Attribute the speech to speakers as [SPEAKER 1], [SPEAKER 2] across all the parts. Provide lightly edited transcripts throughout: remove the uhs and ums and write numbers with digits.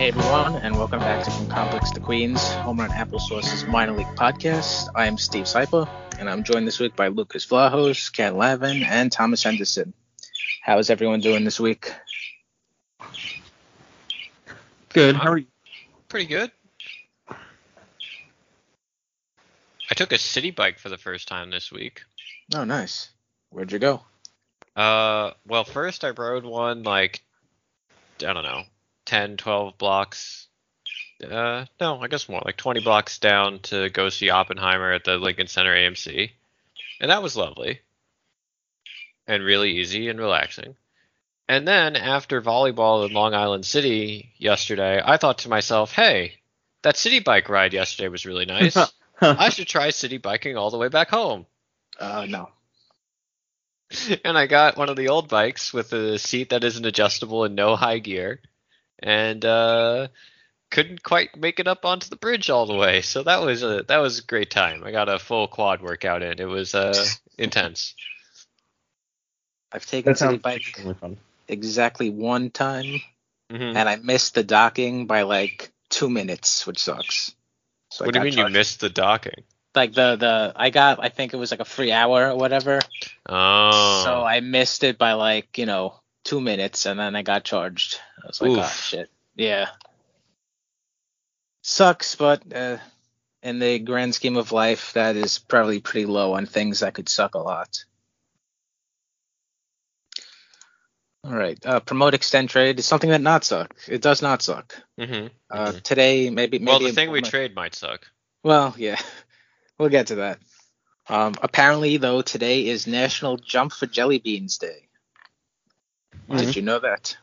[SPEAKER 1] Hey everyone, and welcome back to From Complex to Queens, Home Run Applesauce's minor league podcast. I am Steve Saipa, and I'm joined this week by Lucas Vlahos, Ken Lavin, and Thomas Henderson. How is everyone doing this week?
[SPEAKER 2] Good. How are you?
[SPEAKER 3] Pretty good. I took a city bike for the first time this week.
[SPEAKER 1] Oh, nice. Where'd you go?
[SPEAKER 3] Well, first I rode one like, I don't know, 10, 12 blocks. No, I guess more, like 20 blocks down to go see Oppenheimer at the Lincoln Center AMC. And that was lovely. And really easy and relaxing. And then after volleyball in Long Island City yesterday, I thought to myself, hey, that city bike ride yesterday was really nice. I should try city biking all the way back home.
[SPEAKER 1] No.
[SPEAKER 3] And I got one of the old bikes with a seat that isn't adjustable and no high gear. And couldn't quite make it up onto the bridge all the way. So that was a great time. I got a full quad workout in. It was intense.
[SPEAKER 1] I've taken
[SPEAKER 2] That
[SPEAKER 1] city
[SPEAKER 2] sounds
[SPEAKER 1] bike
[SPEAKER 2] extremely fun.
[SPEAKER 1] exactly one time,
[SPEAKER 3] Mm-hmm.
[SPEAKER 1] and I missed the docking by like 2 minutes, which sucks. So
[SPEAKER 3] What do you mean you missed the docking?
[SPEAKER 1] Like I think it was like a free hour or whatever.
[SPEAKER 3] Oh.
[SPEAKER 1] So I missed it by like, 2 minutes, and then I got charged. I was like,
[SPEAKER 3] Oof.
[SPEAKER 1] oh, shit. Yeah. Sucks, but in the grand scheme of life, that is probably pretty low on things that could suck a lot. All right. Promote, extend, trade is something that not suck. It does not suck.
[SPEAKER 3] Mm-hmm.
[SPEAKER 1] Today, maybe.
[SPEAKER 3] Well, the thing we trade might suck.
[SPEAKER 1] Well, yeah. We'll get to that. Apparently, though, today is National Jump for Jelly Beans Day. Did you know that?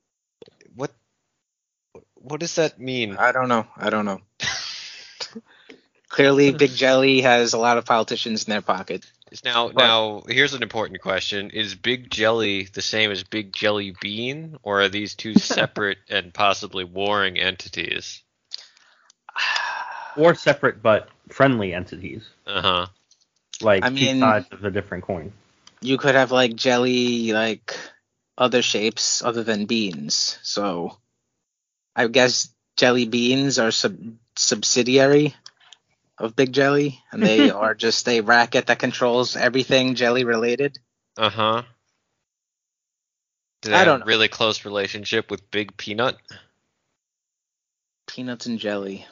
[SPEAKER 3] What does that mean?
[SPEAKER 1] I don't know. Clearly, Big Jelly has a lot of politicians in their pocket.
[SPEAKER 3] Now, here's an important question. Is Big Jelly the same as Big Jelly Bean, or are these two separate and possibly warring entities?
[SPEAKER 2] Or separate but friendly entities.
[SPEAKER 3] Uh-huh.
[SPEAKER 2] Like
[SPEAKER 1] I
[SPEAKER 2] two
[SPEAKER 1] mean-
[SPEAKER 2] sides of a different coin.
[SPEAKER 1] You could have, like, jelly, like, other shapes other than beans. So, I guess jelly beans are subsidiary of Big Jelly, and they are just a racket that controls everything jelly related.
[SPEAKER 3] Uh-huh. Do they
[SPEAKER 1] I
[SPEAKER 3] have
[SPEAKER 1] don't know.
[SPEAKER 3] a really close relationship with Big Peanut?
[SPEAKER 1] Peanuts and jelly.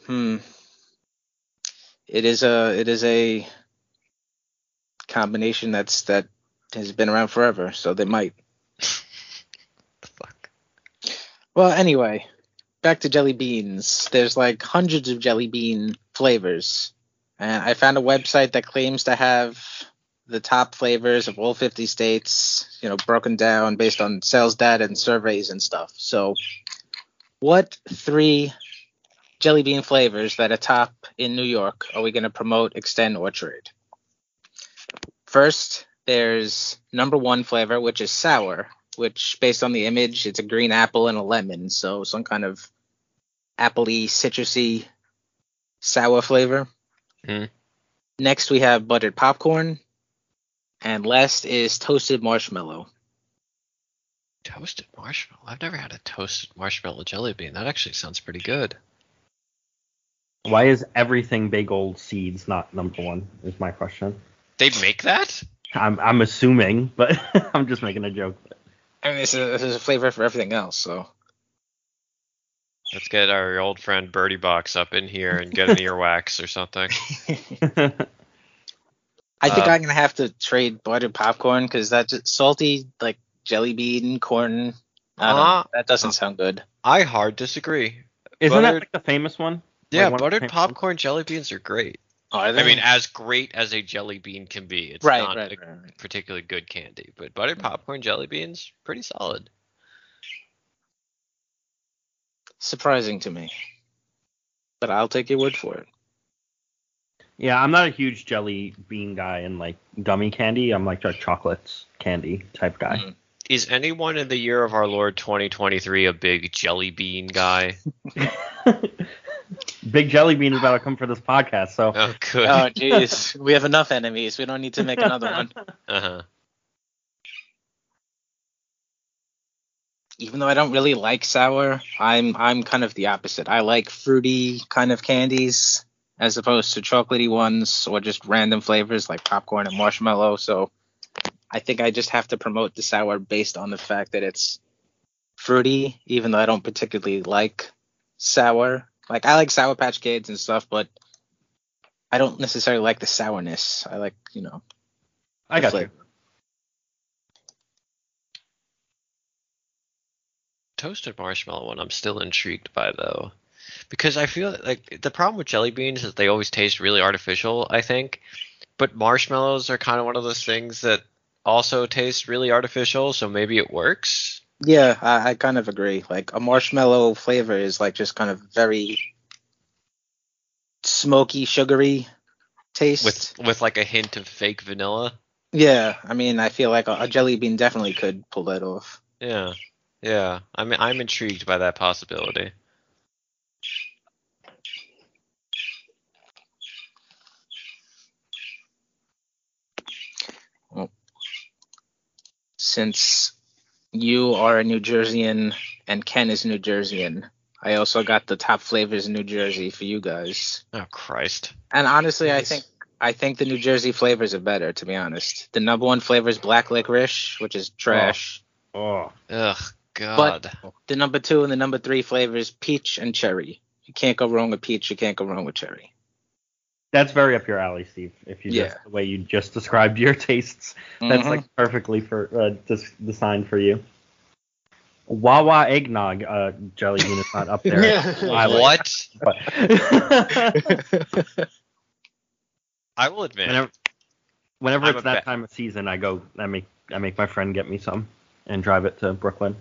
[SPEAKER 1] It is a combination that has been around forever, so they might.
[SPEAKER 3] The fuck?
[SPEAKER 1] Well, anyway, back to jelly beans. There's like hundreds of jelly bean flavors, and I found a website that claims to have the top flavors of all 50 states, broken down based on sales data and surveys and stuff. So, what 3 jelly bean flavors that are top in New York are we going to promote, extend, or trade? First, there's number 1 flavor, which is sour, which, based on the image, it's a green apple and a lemon, so some kind of appley, citrusy, sour flavor.
[SPEAKER 3] Mhm.
[SPEAKER 1] Next, we have buttered popcorn, and last is toasted marshmallow.
[SPEAKER 3] Toasted marshmallow? I've never had a toasted marshmallow jelly bean. That actually sounds pretty good.
[SPEAKER 2] Why is everything bagel seeds not number 1? Is my question.
[SPEAKER 3] They make that?
[SPEAKER 2] I'm assuming, but I'm just making a joke.
[SPEAKER 1] I mean, this is a flavor for everything else, so.
[SPEAKER 3] Let's get our old friend Birdie Box up in here and get an earwax or something.
[SPEAKER 1] I think I'm going to have to trade buttered popcorn because that's just salty, like jelly bean, corn. I don't know. That doesn't sound good.
[SPEAKER 3] I hard disagree.
[SPEAKER 2] Isn't that
[SPEAKER 3] Buttered-
[SPEAKER 2] like the famous one?
[SPEAKER 3] Yeah,
[SPEAKER 2] Like one of the
[SPEAKER 3] buttered
[SPEAKER 2] famous
[SPEAKER 3] popcorn jelly beans are great.
[SPEAKER 1] Are they?
[SPEAKER 3] I mean, as great as a jelly bean can be. It's
[SPEAKER 1] right.
[SPEAKER 3] not a particularly good candy, but buttered popcorn jelly beans, pretty solid.
[SPEAKER 1] Surprising to me. But I'll take your word for it.
[SPEAKER 2] Yeah, I'm not a huge jelly bean guy and like gummy candy. I'm like a chocolates candy type guy.
[SPEAKER 1] Mm.
[SPEAKER 3] Is anyone in the year of our Lord 2023 a big jelly bean guy?
[SPEAKER 2] Big Jelly Bean is about to come for this podcast, so
[SPEAKER 3] Oh, good.
[SPEAKER 1] Oh, jeez. We have enough enemies. We don't need to make another one.
[SPEAKER 3] Uh-huh.
[SPEAKER 1] even though I don't really like sour, I'm kind of the opposite. I like fruity kind of candies as opposed to chocolatey ones or just random flavors like popcorn and marshmallow. So I think I just have to promote the sour based on the fact that it's fruity, even though I don't particularly like sour. Like I like Sour Patch Kids and stuff, but I don't necessarily like the sourness. I like,
[SPEAKER 2] I got
[SPEAKER 1] flavor.
[SPEAKER 2] you.
[SPEAKER 3] Toasted marshmallow one I'm still intrigued by though, because I feel like the problem with jelly beans is they always taste really artificial, I think, but marshmallows are kind of one of those things that also taste really artificial, so maybe it works.
[SPEAKER 1] Yeah, I kind of agree. Like a marshmallow flavor is like just kind of very smoky, sugary taste.
[SPEAKER 3] With like a hint of fake vanilla.
[SPEAKER 1] Yeah, I mean, I feel like a jelly bean definitely could pull that off.
[SPEAKER 3] Yeah. Yeah. I'm intrigued by that possibility.
[SPEAKER 1] Well, since you are a New Jerseyan and Ken is a New Jerseyan, I also got the top flavors in New Jersey for you guys.
[SPEAKER 3] Oh Christ.
[SPEAKER 1] And honestly,
[SPEAKER 4] Nice.
[SPEAKER 1] I think the New Jersey flavors are better, to be honest. The number one flavor is black licorice, which is trash.
[SPEAKER 2] Oh,
[SPEAKER 3] Ugh, God.
[SPEAKER 1] The number two and the number three flavors, peach and cherry. You can't go wrong with peach. You can't go wrong with cherry.
[SPEAKER 2] that's very up your alley, Steve. If you
[SPEAKER 1] Yeah.
[SPEAKER 2] just the way you just described your tastes, that's like perfectly for designed for you. Wawa eggnog jelly bean is not up there.
[SPEAKER 4] Yeah.
[SPEAKER 2] I like
[SPEAKER 3] What?
[SPEAKER 2] it, but
[SPEAKER 3] I will admit.
[SPEAKER 2] whenever
[SPEAKER 3] I'm
[SPEAKER 2] it's
[SPEAKER 3] a
[SPEAKER 2] that
[SPEAKER 3] bet.
[SPEAKER 2] time of season, I make my friend get me some and drive it to Brooklyn.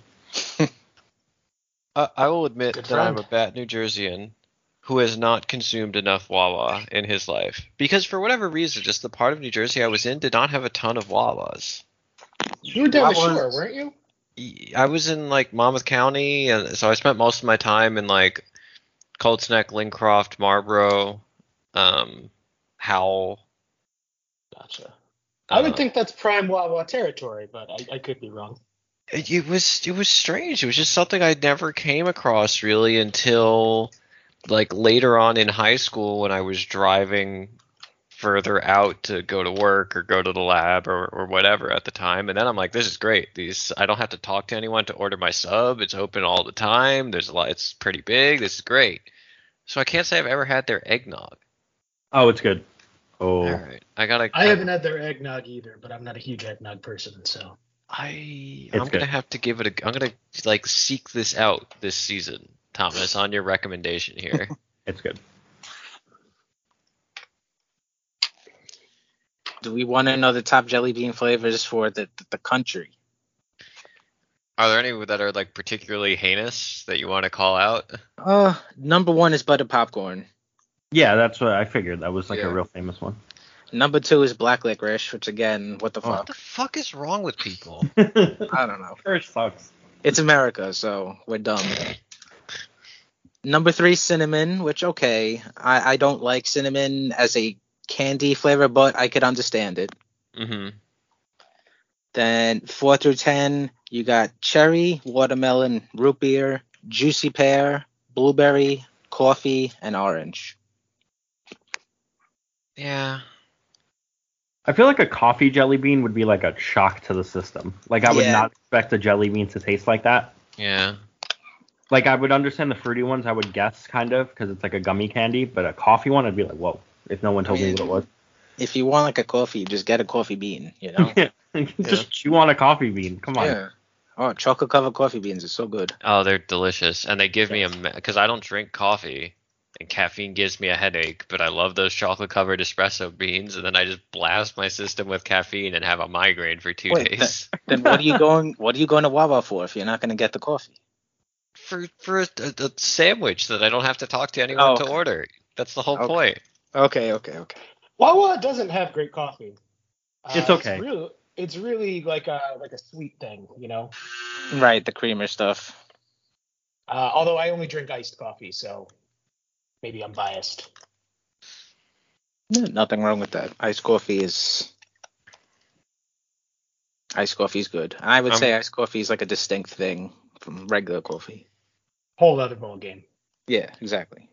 [SPEAKER 3] I will admit
[SPEAKER 4] Good
[SPEAKER 3] that I'm a
[SPEAKER 4] friend.
[SPEAKER 3] bad New Jerseyan who has not consumed enough Wawa in his life. Because for whatever reason, just the part of New Jersey I was in did not have a ton of Wawas.
[SPEAKER 4] You were down the
[SPEAKER 1] Wawa-
[SPEAKER 4] shore, weren't you?
[SPEAKER 3] I was in like Monmouth County, and so I spent most of my time in like Colts Neck, Lincroft, Marlboro, Howell.
[SPEAKER 4] Gotcha. I would
[SPEAKER 3] uh,
[SPEAKER 4] think that's prime Wawa territory, but I could be wrong.
[SPEAKER 3] It was strange. It was just something I never came across really until like later on in high school when I was driving further out to go to work or go to the lab or whatever at the time. And then I'm like, this is great. I don't have to talk to anyone to order my sub. It's open all the time. There's a lot. It's pretty big. This is great. So I can't say I've ever had their eggnog.
[SPEAKER 2] Oh, it's good. Oh,
[SPEAKER 3] All right, I
[SPEAKER 4] haven't had their eggnog either, but I'm not a huge eggnog person, so.
[SPEAKER 3] I'm
[SPEAKER 2] good.
[SPEAKER 3] gonna have to give it I'm gonna like seek this out this season, Thomas, on your recommendation here.
[SPEAKER 2] it's good.
[SPEAKER 1] Do we want to know the top jelly bean flavors for the country?
[SPEAKER 3] Are there any that are like particularly heinous that you want to call out?
[SPEAKER 1] Number one is butter popcorn.
[SPEAKER 2] Yeah, that's what I figured. That was like
[SPEAKER 3] Yeah.
[SPEAKER 2] a real famous one.
[SPEAKER 1] Number two is black licorice, which again, what the
[SPEAKER 2] Oh.
[SPEAKER 3] What
[SPEAKER 1] fuck?
[SPEAKER 3] the fuck is wrong with people?
[SPEAKER 1] I don't know.
[SPEAKER 2] First sucks.
[SPEAKER 1] It's America, so we're dumb. Number three, cinnamon, which okay, I don't like cinnamon as a candy flavor, but I could understand it.
[SPEAKER 3] Mm-hmm.
[SPEAKER 1] Then 4 through 10, you got cherry, watermelon, root beer, juicy pear, blueberry, coffee, and orange.
[SPEAKER 3] Yeah.
[SPEAKER 2] I feel like a coffee jelly bean would be like a shock to the system. Like I would
[SPEAKER 1] Yeah.
[SPEAKER 2] not expect a jelly bean to taste like that.
[SPEAKER 3] Yeah.
[SPEAKER 2] Like I would understand the fruity ones, I would guess kind of because it's like a gummy candy, but a coffee one, I'd be like, whoa, if no one told me what it was.
[SPEAKER 1] If you want like a coffee, just get a coffee bean, you know?
[SPEAKER 2] Just chew on a coffee bean. Come on.
[SPEAKER 1] Yeah. Oh, chocolate covered coffee beans is so good.
[SPEAKER 3] Oh, they're delicious, and they give me because I don't drink coffee, and caffeine gives me a headache. But I love those chocolate covered espresso beans, and then I just blast my system with caffeine and have a migraine for 2
[SPEAKER 1] Wait,
[SPEAKER 3] days.
[SPEAKER 1] Then what are you going to Wawa for if you're not going to get the coffee?
[SPEAKER 3] For a sandwich that I don't have to talk to anyone to
[SPEAKER 1] okay.
[SPEAKER 3] order. That's the whole
[SPEAKER 1] Okay.
[SPEAKER 3] point.
[SPEAKER 1] Okay.
[SPEAKER 4] Wawa doesn't have great coffee.
[SPEAKER 2] It's okay.
[SPEAKER 4] It's really like a sweet thing, you know.
[SPEAKER 1] Right, the creamer stuff.
[SPEAKER 4] Although I only drink iced coffee, so maybe I'm biased.
[SPEAKER 1] Nothing wrong with that. Iced coffee is good. I would say iced coffee is like a distinct thing from regular coffee.
[SPEAKER 4] Whole other ball game.
[SPEAKER 1] Yeah, exactly.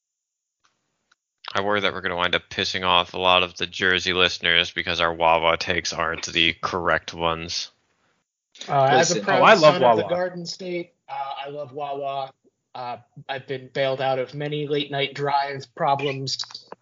[SPEAKER 3] I worry that we're going to wind up pissing off a lot of the Jersey listeners because our Wawa takes aren't the correct ones.
[SPEAKER 4] As a
[SPEAKER 1] Listen,
[SPEAKER 4] proud
[SPEAKER 2] I love
[SPEAKER 4] son of the
[SPEAKER 2] Wawa.
[SPEAKER 4] Garden State, I love Wawa. I've been bailed out of many late night drive problems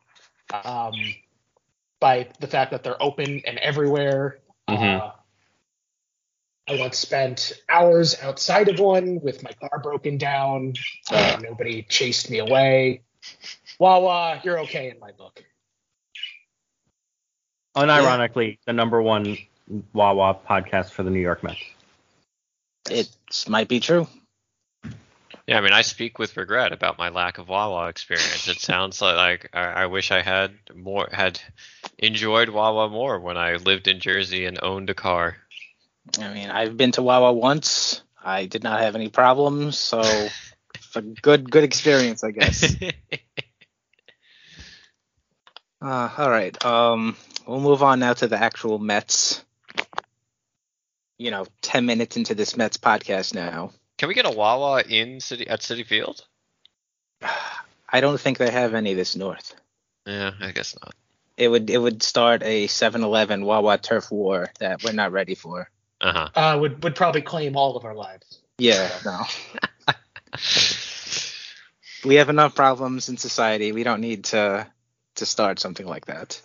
[SPEAKER 4] by the fact that they're open and everywhere.
[SPEAKER 3] Mhm.
[SPEAKER 4] I once spent hours outside of one with my car broken down. Nobody chased me away. Wawa, you're okay in my book.
[SPEAKER 2] Unironically, the number one Wawa podcast for the New York Mets.
[SPEAKER 1] It might be true.
[SPEAKER 3] Yeah, I mean, I speak with regret about my lack of Wawa experience. It sounds like I wish I had enjoyed Wawa more when I lived in Jersey and owned a car.
[SPEAKER 1] I mean, I've been to Wawa once. I did not have any problems, so it's a good experience, I guess. All right. We'll move on now to the actual Mets. 10 minutes into this Mets podcast now.
[SPEAKER 3] Can we get a Wawa at Citi Field?
[SPEAKER 1] I don't think they have any this north.
[SPEAKER 3] Yeah, I guess not.
[SPEAKER 1] It would start a 7-Eleven Wawa turf war that we're not ready for.
[SPEAKER 4] Would probably claim all of our lives.
[SPEAKER 1] Yeah, no. We have enough problems in society. We don't need to start something like that.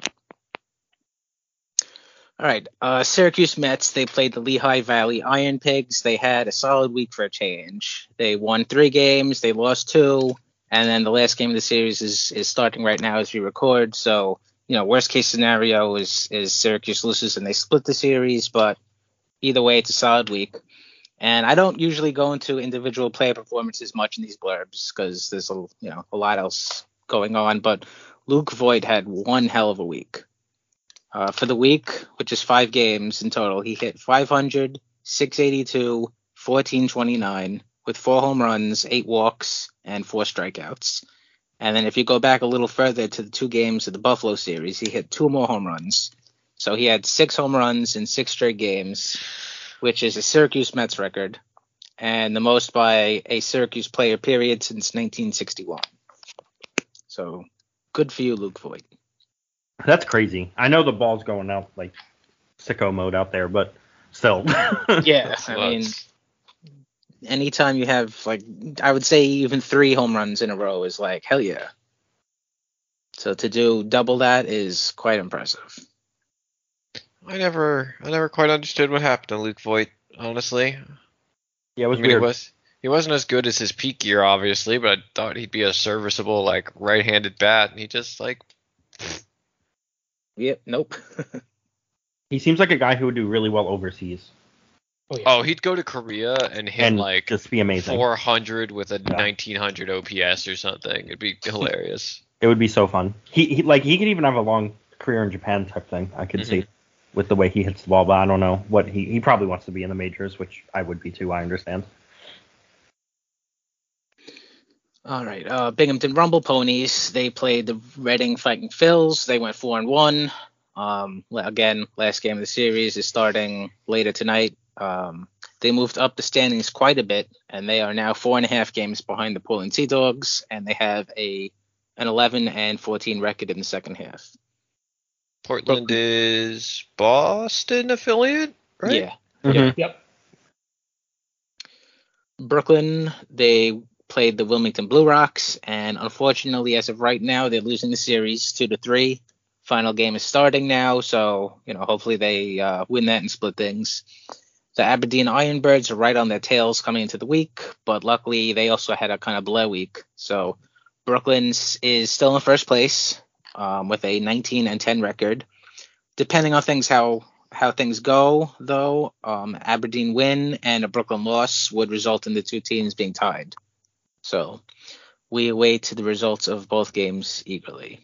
[SPEAKER 1] All right, Syracuse Mets, they played the Lehigh Valley Iron Pigs. They had a solid week for a change. They won 3 games, they lost 2, and then the last game of the series is starting right now as we record. So, worst case scenario is Syracuse loses and they split the series, but either way, it's a solid week. And I don't usually go into individual player performances much in these blurbs because there's a lot else going on, but Luke Voigt had one hell of a week. For the week, which is 5 games in total, he hit 500, 682, 1429 with 4 home runs, 8 walks, and 4 strikeouts. And then if you go back a little further to the 2 games of the Buffalo series, he hit 2 more home runs. So he had 6 home runs in 6 straight games, which is a Syracuse Mets record, and the most by a Syracuse player period since 1961. So good for you, Luke Voigt.
[SPEAKER 2] That's crazy. I know the ball's going out like sicko mode out there, but still.
[SPEAKER 1] Yeah, I mean, anytime you have, I would say even 3 home runs in a row is like, hell yeah. So to do double that is quite impressive.
[SPEAKER 3] I never quite understood what happened to Luke Voigt, honestly.
[SPEAKER 2] Yeah, it was weird.
[SPEAKER 3] He wasn't as good as his peak year, obviously, but I thought he'd be a serviceable, right-handed bat, and he just,
[SPEAKER 1] Yep, nope.
[SPEAKER 2] He seems like a guy who would do really well overseas.
[SPEAKER 3] Oh, he'd go to Korea and hit,
[SPEAKER 2] just be amazing.
[SPEAKER 3] 400 with a 1900 OPS or something. It'd be hilarious.
[SPEAKER 2] It would be so fun. He could even have a long career in Japan type thing. I could see with the way he hits the ball, but I don't know what he probably wants to be in the majors, which I would be too. I understand.
[SPEAKER 1] All right, Binghamton Rumble Ponies. They played the Reading Fighting Phils. They went 4-1. Again, last game of the series is starting later tonight. They moved up the standings quite a bit, and they are now 4.5 games behind the Portland Sea Dogs, and they have an 11-14 record in the second half.
[SPEAKER 3] Portland is Boston affiliate, right?
[SPEAKER 1] Yeah.
[SPEAKER 2] Mm-hmm.
[SPEAKER 4] Yep.
[SPEAKER 1] Brooklyn, they played the Wilmington Blue Rocks, and unfortunately, as of right now, they're losing the series 2-3. Final game is starting now, so hopefully they win that and split things. The Aberdeen Ironbirds are right on their tails coming into the week, but luckily they also had a kind of bleh week. So Brooklyn is still in first place with a 19-10 record. Depending on how things go, though, Aberdeen win and a Brooklyn loss would result in the 2 teams being tied. So we await the results of both games eagerly.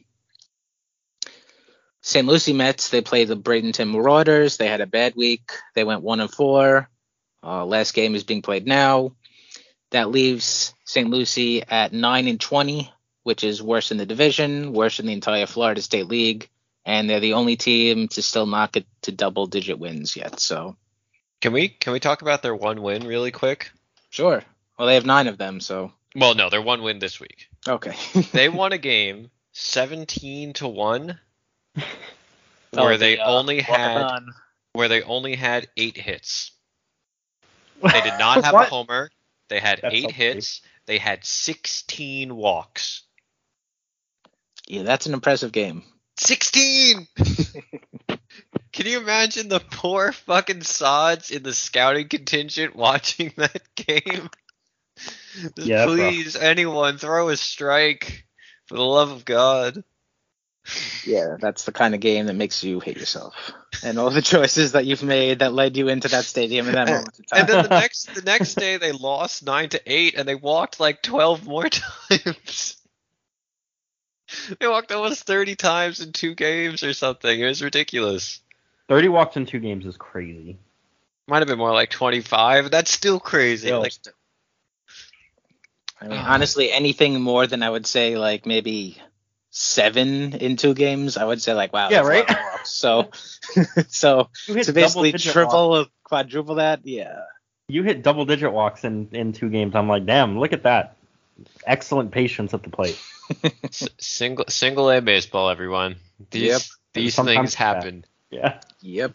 [SPEAKER 1] St. Lucie Mets, they played the Bradenton Marauders. They had a bad week. They went 1-4. Last game is being played now. That leaves St. Lucie at 9-20, which is worse in the division, worse in the entire Florida State League, and they're the only team to still not get to double-digit wins yet. So,
[SPEAKER 3] Can we talk about their one win really quick?
[SPEAKER 1] Sure. Well, they have 9 of them, so.
[SPEAKER 3] Well, no, they're 1 win this week.
[SPEAKER 1] Okay.
[SPEAKER 3] They won a game 17-1
[SPEAKER 1] Oh,
[SPEAKER 3] where they
[SPEAKER 1] the,
[SPEAKER 3] only had
[SPEAKER 1] walkathon.
[SPEAKER 3] 8 hits. They did not have a
[SPEAKER 2] What?
[SPEAKER 3] homer. They had
[SPEAKER 2] That's
[SPEAKER 3] 8
[SPEAKER 2] so
[SPEAKER 3] hits. They had 16 walks.
[SPEAKER 1] Yeah, that's an impressive game.
[SPEAKER 3] 16! Can you imagine the poor fucking sods in the scouting contingent watching that game? Just
[SPEAKER 2] Yeah, that's rough.
[SPEAKER 3] please, anyone, throw a strike. For the love of God.
[SPEAKER 1] Yeah, that's the kind of game that makes you hate yourself. And all the choices that you've made that led you into that stadium in that moment in time.
[SPEAKER 3] And then the next day they lost 9-8 and they walked like 12 more times. They walked almost 30 times in 2 games or something. It was ridiculous.
[SPEAKER 2] 30 walks in 2 games is crazy.
[SPEAKER 3] Might have been more like 25. That's still crazy.
[SPEAKER 1] Still.
[SPEAKER 3] Like,
[SPEAKER 1] I mean, honestly, anything more than I would say like maybe 7 in 2 games, I would say like, wow,
[SPEAKER 2] Yeah,
[SPEAKER 1] that's a lot
[SPEAKER 2] right?
[SPEAKER 1] of walks. So
[SPEAKER 2] You hit
[SPEAKER 1] to basically
[SPEAKER 2] double-digit
[SPEAKER 1] triple
[SPEAKER 2] walks.
[SPEAKER 1] or quadruple that, yeah.
[SPEAKER 2] You hit double-digit walks in 2 games. I'm like, damn, look at that. Excellent patience at the plate.
[SPEAKER 3] single A baseball, everyone. These
[SPEAKER 2] Sometimes
[SPEAKER 3] things happen.
[SPEAKER 2] Yeah.
[SPEAKER 1] Yep.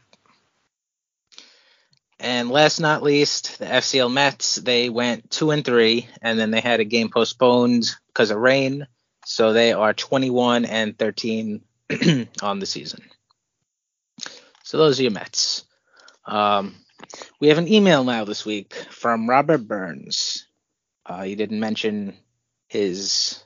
[SPEAKER 1] And last not least, the FCL Mets, they went 2-3, and then they had a game postponed because of rain. So they are 21-13 on the season. So those are your Mets. We have an email now this week from Robert Burns. He didn't mention his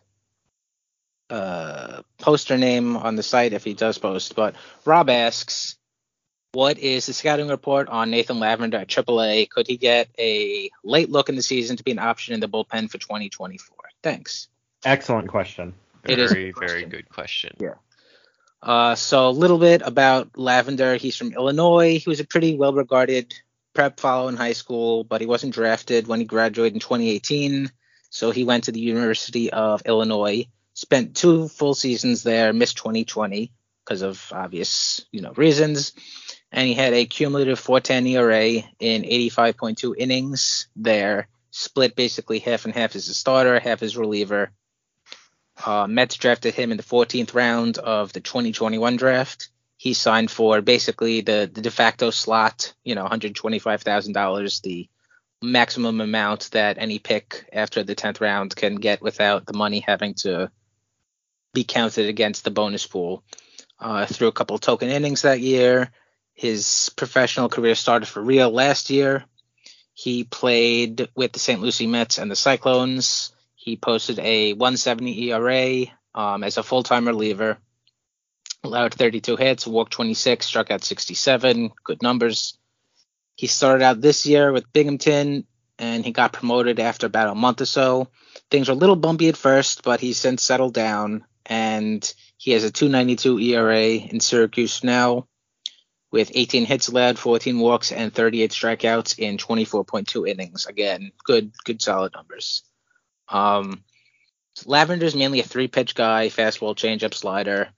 [SPEAKER 1] poster name on the site if he does post, but Rob asks, what is the scouting report on Nathan Lavender at AAA? Could he get a late look in the season to be an option in the bullpen for 2024? Thanks.
[SPEAKER 2] Excellent question.
[SPEAKER 1] It is a
[SPEAKER 3] Very,
[SPEAKER 1] good
[SPEAKER 3] very
[SPEAKER 1] question.
[SPEAKER 3] good question.
[SPEAKER 1] Yeah. So a little bit about Lavender. He's from Illinois. He was a pretty well-regarded prep fellow in high school, but he wasn't drafted when he graduated in 2018. So he went to the University of Illinois, spent 2 full seasons there, missed 2020 because of obvious, reasons. And he had a cumulative 4.10 ERA in 85.2 innings there, split basically half and half as a starter, half as reliever. Mets drafted him in the 14th round of the 2021 draft. He signed for basically the de facto slot, $125,000, the maximum amount that any pick after the 10th round can get without the money having to be counted against the bonus pool. Threw a couple token innings that year. His professional career started for real last year. He played with the St. Lucie Mets and the Cyclones. He posted a 1.70 ERA as a full-time reliever. Allowed 32 hits, walked 26, struck out 67. Good numbers. He started out this year with Binghamton, and he got promoted after about a month or so. Things were a little bumpy at first, but he's since settled down, and he has a 2.92 ERA in Syracuse now, with 18 hits allowed, 14 walks, and 38 strikeouts in 24.2 innings. Again, good solid numbers. Lavender's mainly a 3-pitch guy, fastball, changeup, slider.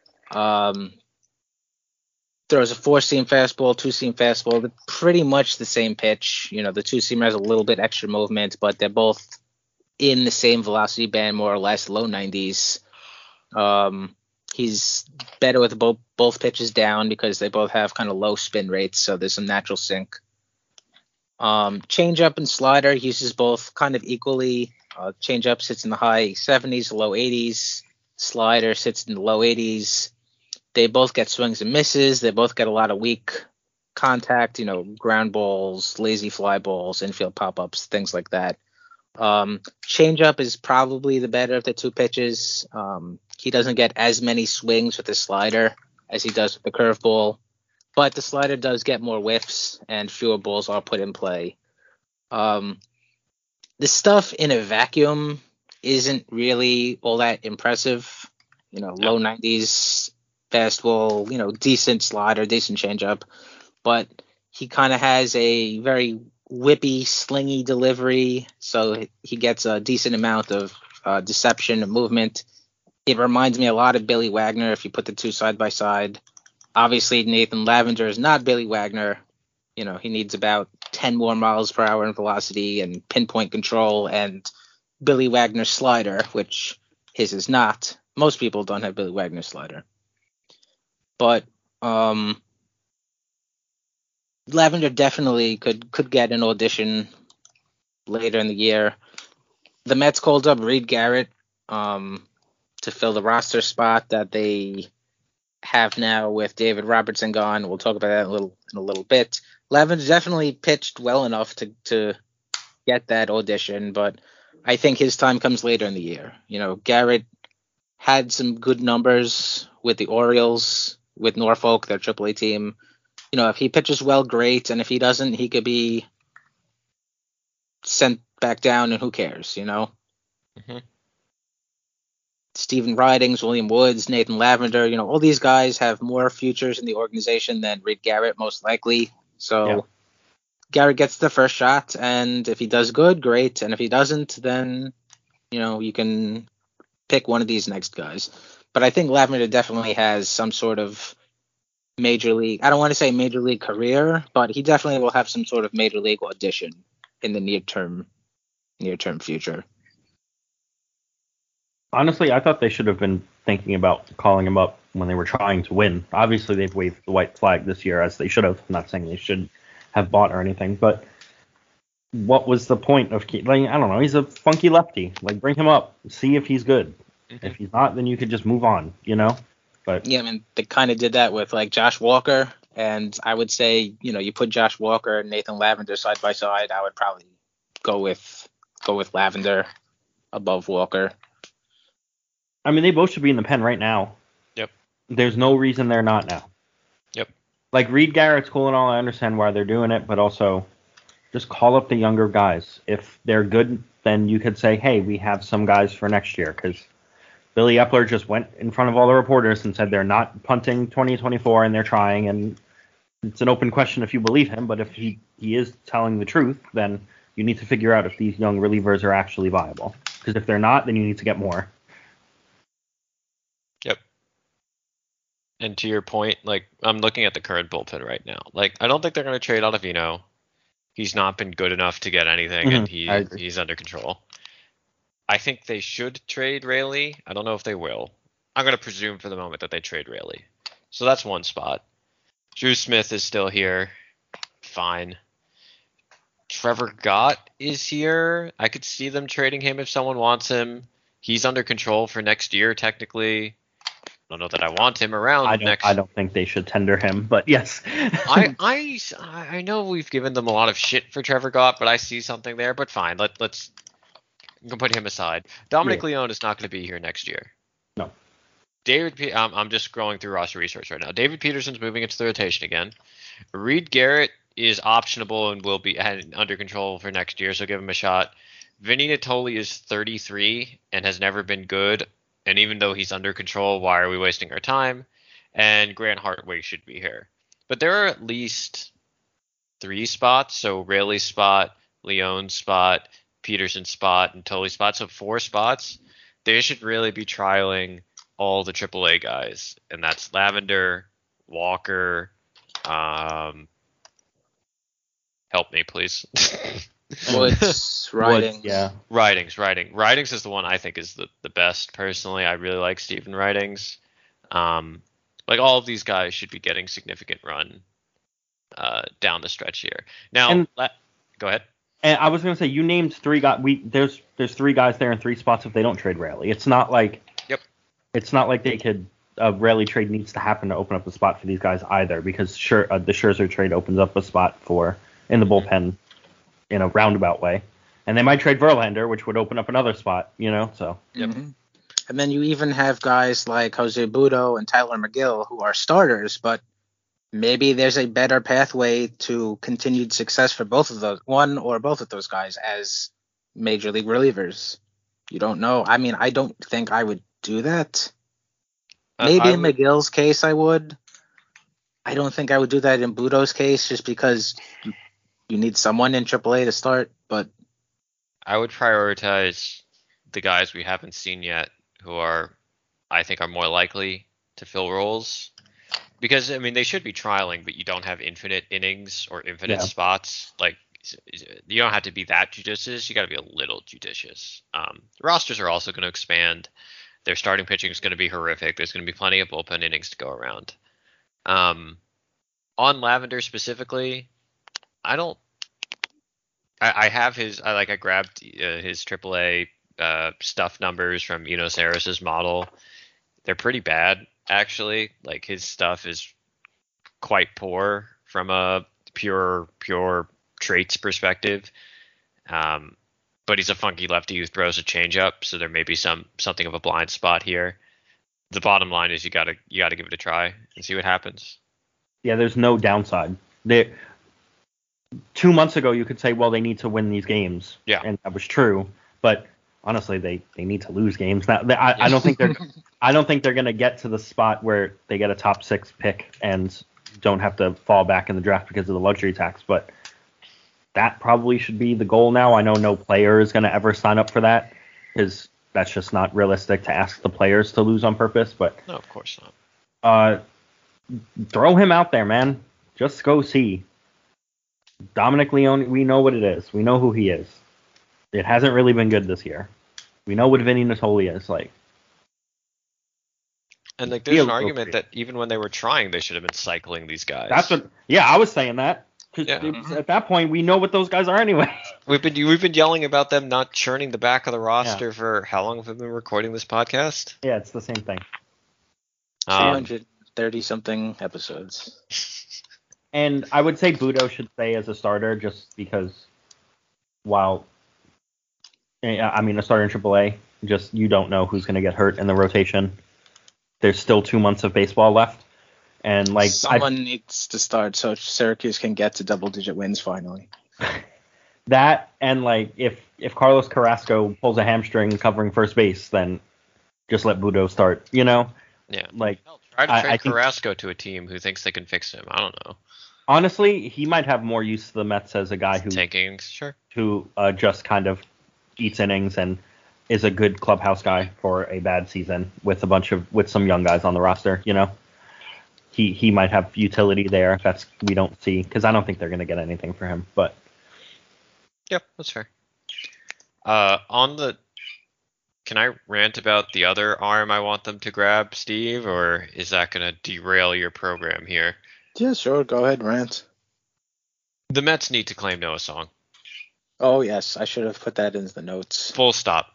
[SPEAKER 1] Throws a 4-seam fastball, 2-seam fastball, pretty much the same pitch. The 2-seamer has a little bit extra movement, but they're both in the same velocity band, more or less, low 90s. He's better with both pitches down because they both have kind of low spin rates, so there's some natural sink. Changeup and slider uses both kind of equally. Changeup sits in the high 70s, low 80s. Slider sits in the low 80s. They both get swings and misses. They both get a lot of weak contact, ground balls, lazy fly balls, infield pop-ups, things like that. Changeup is probably the better of the 2 pitches. He doesn't get as many swings with the slider as he does with the curveball, but the slider does get more whiffs and fewer balls are put in play. The stuff in a vacuum isn't really all that impressive. Low 90s fastball, decent slider, decent changeup, but he kind of has a very whippy, slingy delivery, so he gets a decent amount of deception and movement. It reminds me a lot of Billy Wagner if you put the 2 side by side. Obviously, Nathan Lavender is not Billy Wagner. He needs about 10 more miles per hour in velocity and pinpoint control and Billy Wagner's slider, which his is not. Most people don't have Billy Wagner's slider. But Lavender definitely could get an audition later in the year. The Mets called up Reed Garrett to fill the roster spot that they have now with David Robertson gone. We'll talk about that in a little bit. Lavender definitely pitched well enough to get that audition, but I think his time comes later in the year. You know, Garrett had some good numbers with the Orioles, with Norfolk, their AAA team. You know, if he pitches well, great, and if he doesn't, he could be sent back down, and who cares, you know?
[SPEAKER 3] Mm-hmm.
[SPEAKER 1] Steven Ridings, William Woods, Nathan Lavender, you know, all these guys have more futures in the organization than Reed Garrett, most likely. So yeah. Garrett gets the first shot, and if he does good, great. And if he doesn't, then, you know, you can pick one of these next guys. But I think Lavender definitely has some sort of major league, I don't want to say major league career, but he definitely will have some sort of major league audition in the near term future.
[SPEAKER 2] Honestly, I thought they should have been thinking about calling him up when they were trying to win. Obviously, they've waved the white flag this year, as they should have. I'm not saying they should have bought or anything, but what was the point of I don't know. He's a funky lefty. Like, bring him up, see if he's good. Mm-hmm. If he's not, then you could just move on, you know? But
[SPEAKER 1] yeah, I mean, they kind of did that with, like, Josh Walker, and I would say, you know, you put Josh Walker and Nathan Lavender side by side, I would probably go with Lavender above Walker.
[SPEAKER 2] I mean, they both should be in the pen right now.
[SPEAKER 3] Yep.
[SPEAKER 2] There's no reason they're not now.
[SPEAKER 3] Yep.
[SPEAKER 2] Like, Reed Garrett's cool and all. I understand why they're doing it, but also just call up the younger guys. If they're good, then you could say, hey, we have some guys for next year, because Billy Epler just went in front of all the reporters and said they're not punting 2024 and they're trying, and it's an open question if you believe him, but if he is telling the truth, then you need to figure out if these young relievers are actually viable. Because if they're not, then you need to get more.
[SPEAKER 3] Yep. And to your point, like, I'm looking at the current bullpen right now. Like, I don't think they're going to trade Ottavino. He's not been good enough to get anything, and he's under control. I think they should trade Raley. I don't know if they will. I'm going to presume for the moment that they trade Raley. So that's one spot. Drew Smith is still here. Fine. Trevor Gott is here. I could see them trading him if someone wants him. He's under control for next year, technically. I don't know that I want him around
[SPEAKER 2] I don't think they should tender him, but yes.
[SPEAKER 3] I know we've given them a lot of shit for Trevor Gott, but I see something there. But fine, let's you can put him aside. Dominic Leone is not going to be here next year.
[SPEAKER 2] No.
[SPEAKER 3] I'm just scrolling through roster research right now. David Peterson's moving into the rotation again. Reed Garrett is optionable and will be under control for next year, so give him a shot. Vinny Natoli is 33 and has never been good, and even though he's under control, why are we wasting our time? And Grant Hartwig should be here. But there are at least 3 spots, so Raley's spot, Leone's spot, Peterson's spot, and Toley's spot, so 4 spots. They should really be trialing all the AAA guys, and that's Lavender, Walker, help me, please.
[SPEAKER 1] Woods, Ridings.
[SPEAKER 2] Yeah.
[SPEAKER 3] Ridings is the one I think is the best, personally. I really like Steven Ridings. Like, all of these guys should be getting significant run down the stretch here. Now, go ahead.
[SPEAKER 2] And I was going to say, you named 3 guys. There's 3 guys there in 3 spots if they don't trade Raley. It's not like It's not like they could Raley trade needs to happen to open up a spot for these guys either, because the Scherzer trade opens up a spot in the bullpen in a roundabout way, and they might trade Verlander, which would open up another spot, you know. So.
[SPEAKER 1] Yep. Mm-hmm. And then you even have guys like Jose Budo and Tyler McGill who are starters, but maybe there's a better pathway to continued success for one or both of those guys as major league relievers. You don't know. I mean, I don't think I would do that. Maybe in McGill's case I would. I don't think I would do that in Budo's case, just because you need someone in AAA to start. But
[SPEAKER 3] I would prioritize the guys we haven't seen yet, who I think are more likely to fill roles. Because, I mean, they should be trialing, but you don't have infinite innings or infinite spots. Like, you don't have to be that judicious. You got to be a little judicious. Rosters are also going to expand. Their starting pitching is going to be horrific. There's going to be plenty of bullpen innings to go around. On Lavender specifically, I grabbed his AAA stuff numbers from Enos Harris's model. They're pretty bad, actually. Like, his stuff is quite poor from a pure traits perspective. But he's a funky lefty who throws a changeup, so there may be something of a blind spot here. The bottom line is you gotta give it a try and see what happens.
[SPEAKER 2] Yeah, there's no downside. 2 months ago, you could say, well, they need to win these games.
[SPEAKER 3] Yeah.
[SPEAKER 2] And that was true. But honestly, they need to lose games. Now, I don't think they're going to get to the spot where they get a top 6 pick and don't have to fall back in the draft because of the luxury tax. But that probably should be the goal now. I know no player is going to ever sign up for that because that's just not realistic to ask the players to lose on purpose. But
[SPEAKER 3] no, of course not.
[SPEAKER 2] Throw him out there, man. Just go see. Dominic Leone, we know what it is. We know who he is. It hasn't really been good this year. We know what Vinny Natoli is like.
[SPEAKER 3] And like, there's an argument that even when they were trying, they should have been cycling these guys.
[SPEAKER 2] I was saying that. Because at that point, we know what those guys are anyway.
[SPEAKER 3] We've been yelling about them not churning the back of the roster for how long have we been recording this podcast?
[SPEAKER 2] Yeah, it's the same thing.
[SPEAKER 1] 230-something episodes.
[SPEAKER 2] And I would say Budo should stay as a starter just because a starter in AAA, just you don't know who's going to get hurt in the rotation. There's still 2 months of baseball left. And like
[SPEAKER 1] someone needs to start so Syracuse can get to double-digit wins finally.
[SPEAKER 2] That and like if Carlos Carrasco pulls a hamstring covering first base, then just let Budo start. You know?
[SPEAKER 3] Yeah.
[SPEAKER 2] Like
[SPEAKER 3] try to trade Carrasco to a team who thinks they can fix him. I don't know.
[SPEAKER 2] Honestly, he might have more use to the Mets as a guy who
[SPEAKER 3] tanking, sure,
[SPEAKER 2] who just kind of eats innings and is a good clubhouse guy for a bad season with some young guys on the roster. You know. He might have utility there we don't see because I don't think they're going to get anything for him. But
[SPEAKER 3] yeah, that's fair. Can I rant about the other arm I want them to grab, Steve, or is that going to derail your program here?
[SPEAKER 1] Yeah, sure. Go ahead, rant.
[SPEAKER 3] The Mets need to claim Noah Song.
[SPEAKER 1] Oh yes, I should have put that in the notes.
[SPEAKER 3] Full stop.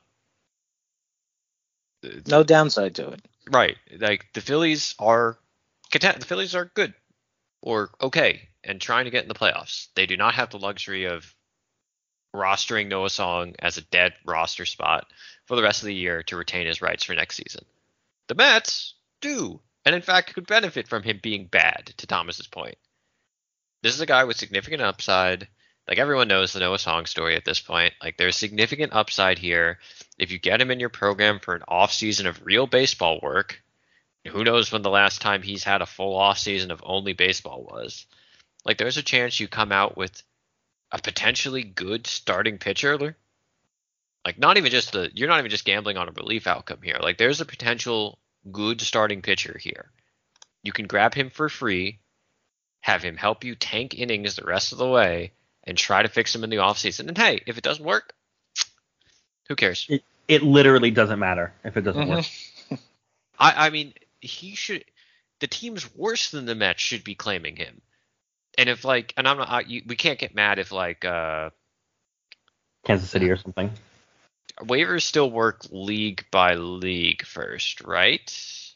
[SPEAKER 1] No downside to it.
[SPEAKER 3] Right, like the Phillies are good or okay and trying to get in the playoffs. They do not have the luxury of rostering Noah Song as a dead roster spot for the rest of the year to retain his rights for next season. The Mets do, and in fact could benefit from him being bad, to Thomas's point. This is a guy with significant upside. Like, everyone knows the Noah Song story at this point. Like, there's significant upside here. If you get him in your program for an off season of real baseball work, who knows when the last time he's had a full off season of only baseball was. Like, there's a chance you come out with a potentially good starting pitcher. Like, you're not even just gambling on a relief outcome here. Like, there's a potential good starting pitcher here. You can grab him for free, have him help you tank innings the rest of the way, and try to fix him in the offseason. And hey, if it doesn't work, who cares?
[SPEAKER 2] It literally doesn't matter if it doesn't work.
[SPEAKER 3] I mean, the teams worse than the Mets should be claiming him. And if we can't get mad if
[SPEAKER 2] Kansas City or something.
[SPEAKER 3] Waivers still work league by league first, right?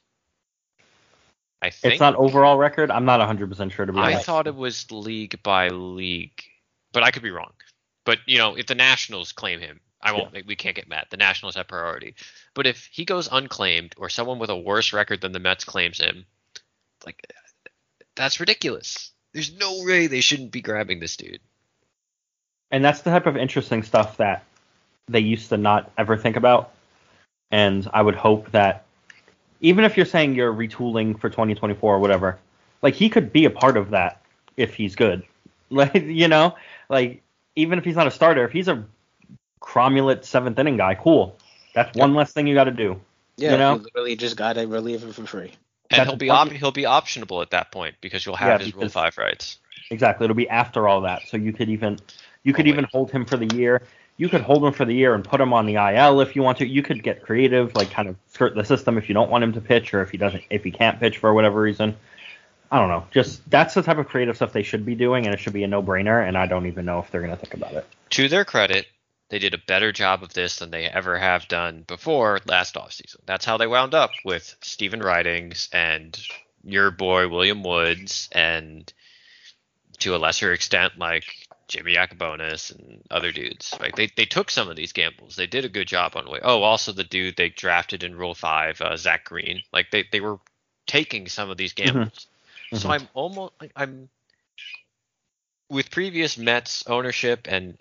[SPEAKER 3] I think
[SPEAKER 2] it's not overall record. I'm not 100% sure, to be honest.
[SPEAKER 3] I thought it was league by league, but I could be wrong. But if the Nationals claim him, we can't get mad. The Nationals have priority. But if he goes unclaimed or someone with a worse record than the Mets claims him, like, that's ridiculous. There's no way they shouldn't be grabbing this dude.
[SPEAKER 2] And that's the type of interesting stuff that they used to not ever think about. And I would hope that even if you're saying you're retooling for 2024 or whatever, like, he could be a part of that if he's good. Like, even if he's not a starter, if he's a Cromulent seventh inning guy, cool. That's one less thing you got to do.
[SPEAKER 1] Yeah, you literally just got a reliever for free.
[SPEAKER 3] And he'll be optionable at that point because you'll have his Rule 5 rights.
[SPEAKER 2] Exactly. It'll be after all that. So you could even hold him for the year. You could hold him for the year and put him on the IL if you want to. You could get creative, like kind of skirt the system if you don't want him to pitch or if he can't pitch for whatever reason. I don't know. Just that's the type of creative stuff they should be doing, and it should be a no-brainer, and I don't even know if they're going to think about it.
[SPEAKER 3] To their credit, they did a better job of this than they ever have done before last offseason. That's how they wound up with Steven Ridings and your boy William Woods and to a lesser extent like Jimmy Akabonis and other dudes. Like they took some of these gambles. They did a good job on also the dude they drafted in Rule 5, Zach Green. Like they were taking some of these gambles. Mm-hmm. So I'm with previous Mets ownership and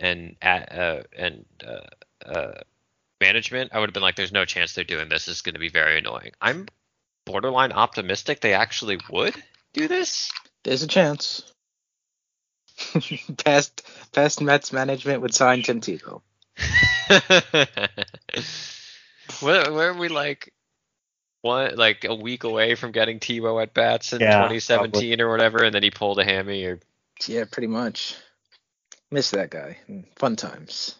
[SPEAKER 3] management, I would have been like, there's no chance they're doing this. It's going to be very annoying. I'm borderline optimistic they actually would do this.
[SPEAKER 1] There's a chance. past Mets management would sign Tim Tebow.
[SPEAKER 3] Where are we a week away from getting Tebow at bats in 2017 probably. Or whatever, and then he pulled a hammy or.
[SPEAKER 1] Yeah, pretty much. Miss that guy. Fun times.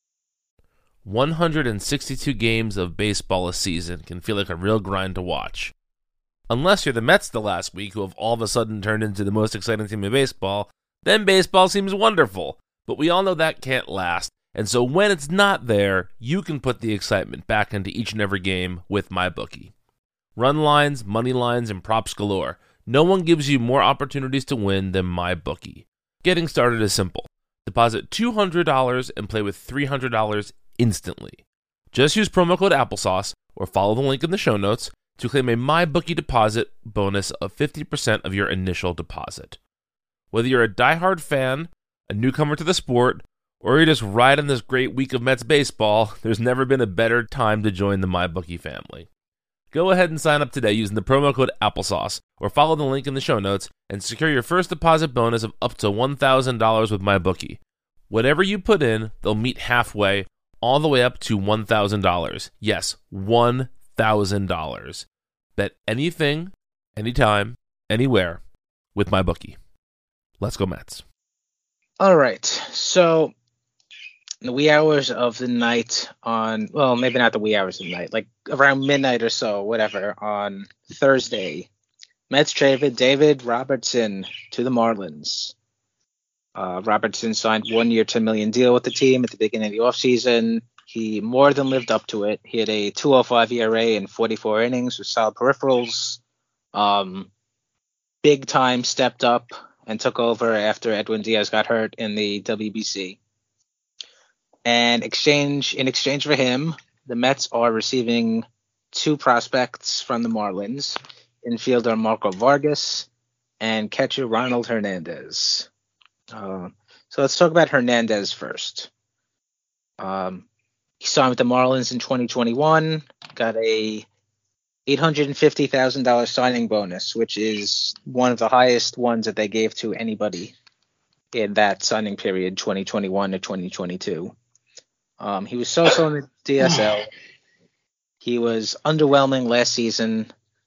[SPEAKER 5] 162 games of baseball a season can feel like a real grind to watch. Unless you're the Mets the last week, who have all of a sudden turned into the most exciting team in baseball, then baseball seems wonderful. But we all know that can't last. And so when it's not there, you can put the excitement back into each and every game with MyBookie. Run lines, money lines, and props galore. No one gives you more opportunities to win than MyBookie. Getting started is simple. Deposit $200 and play with $300 instantly. Just use promo code APPLESAUCE or follow the link in the show notes to claim a MyBookie deposit bonus of 50% of your initial deposit. Whether you're a diehard fan, a newcomer to the sport, or you're just riding this great week of Mets baseball, there's never been a better time to join the MyBookie family. Go ahead and sign up today using the promo code APPLESAUCE or follow the link in the show notes and secure your first deposit bonus of up to $1,000 with MyBookie. Whatever you put in, they'll meet halfway, all the way up to $1,000. Yes, $1,000. Bet anything, anytime, anywhere with MyBookie. Let's go Mets.
[SPEAKER 1] All right, so in the wee hours of the night maybe not the wee hours of the night, like around midnight or so, whatever, on Thursday, Mets traded David Robertson to the Marlins. Robertson signed 1 year, $10 million deal with the team at the beginning of the offseason. He more than lived up to it. He had a 2.05 ERA in 44 innings with solid peripherals. Big time stepped up and took over after Edwin Diaz got hurt in the WBC. And in exchange for him, the Mets are receiving 2 prospects from the Marlins, infielder Marco Vargas and catcher Ronald Hernandez. So let's talk about Hernandez first. He signed with the Marlins in 2021, got a $850,000 signing bonus, which is one of the highest ones that they gave to anybody in that signing period, 2021 to 2022. He was so-so in the DSL. He was underwhelming last season,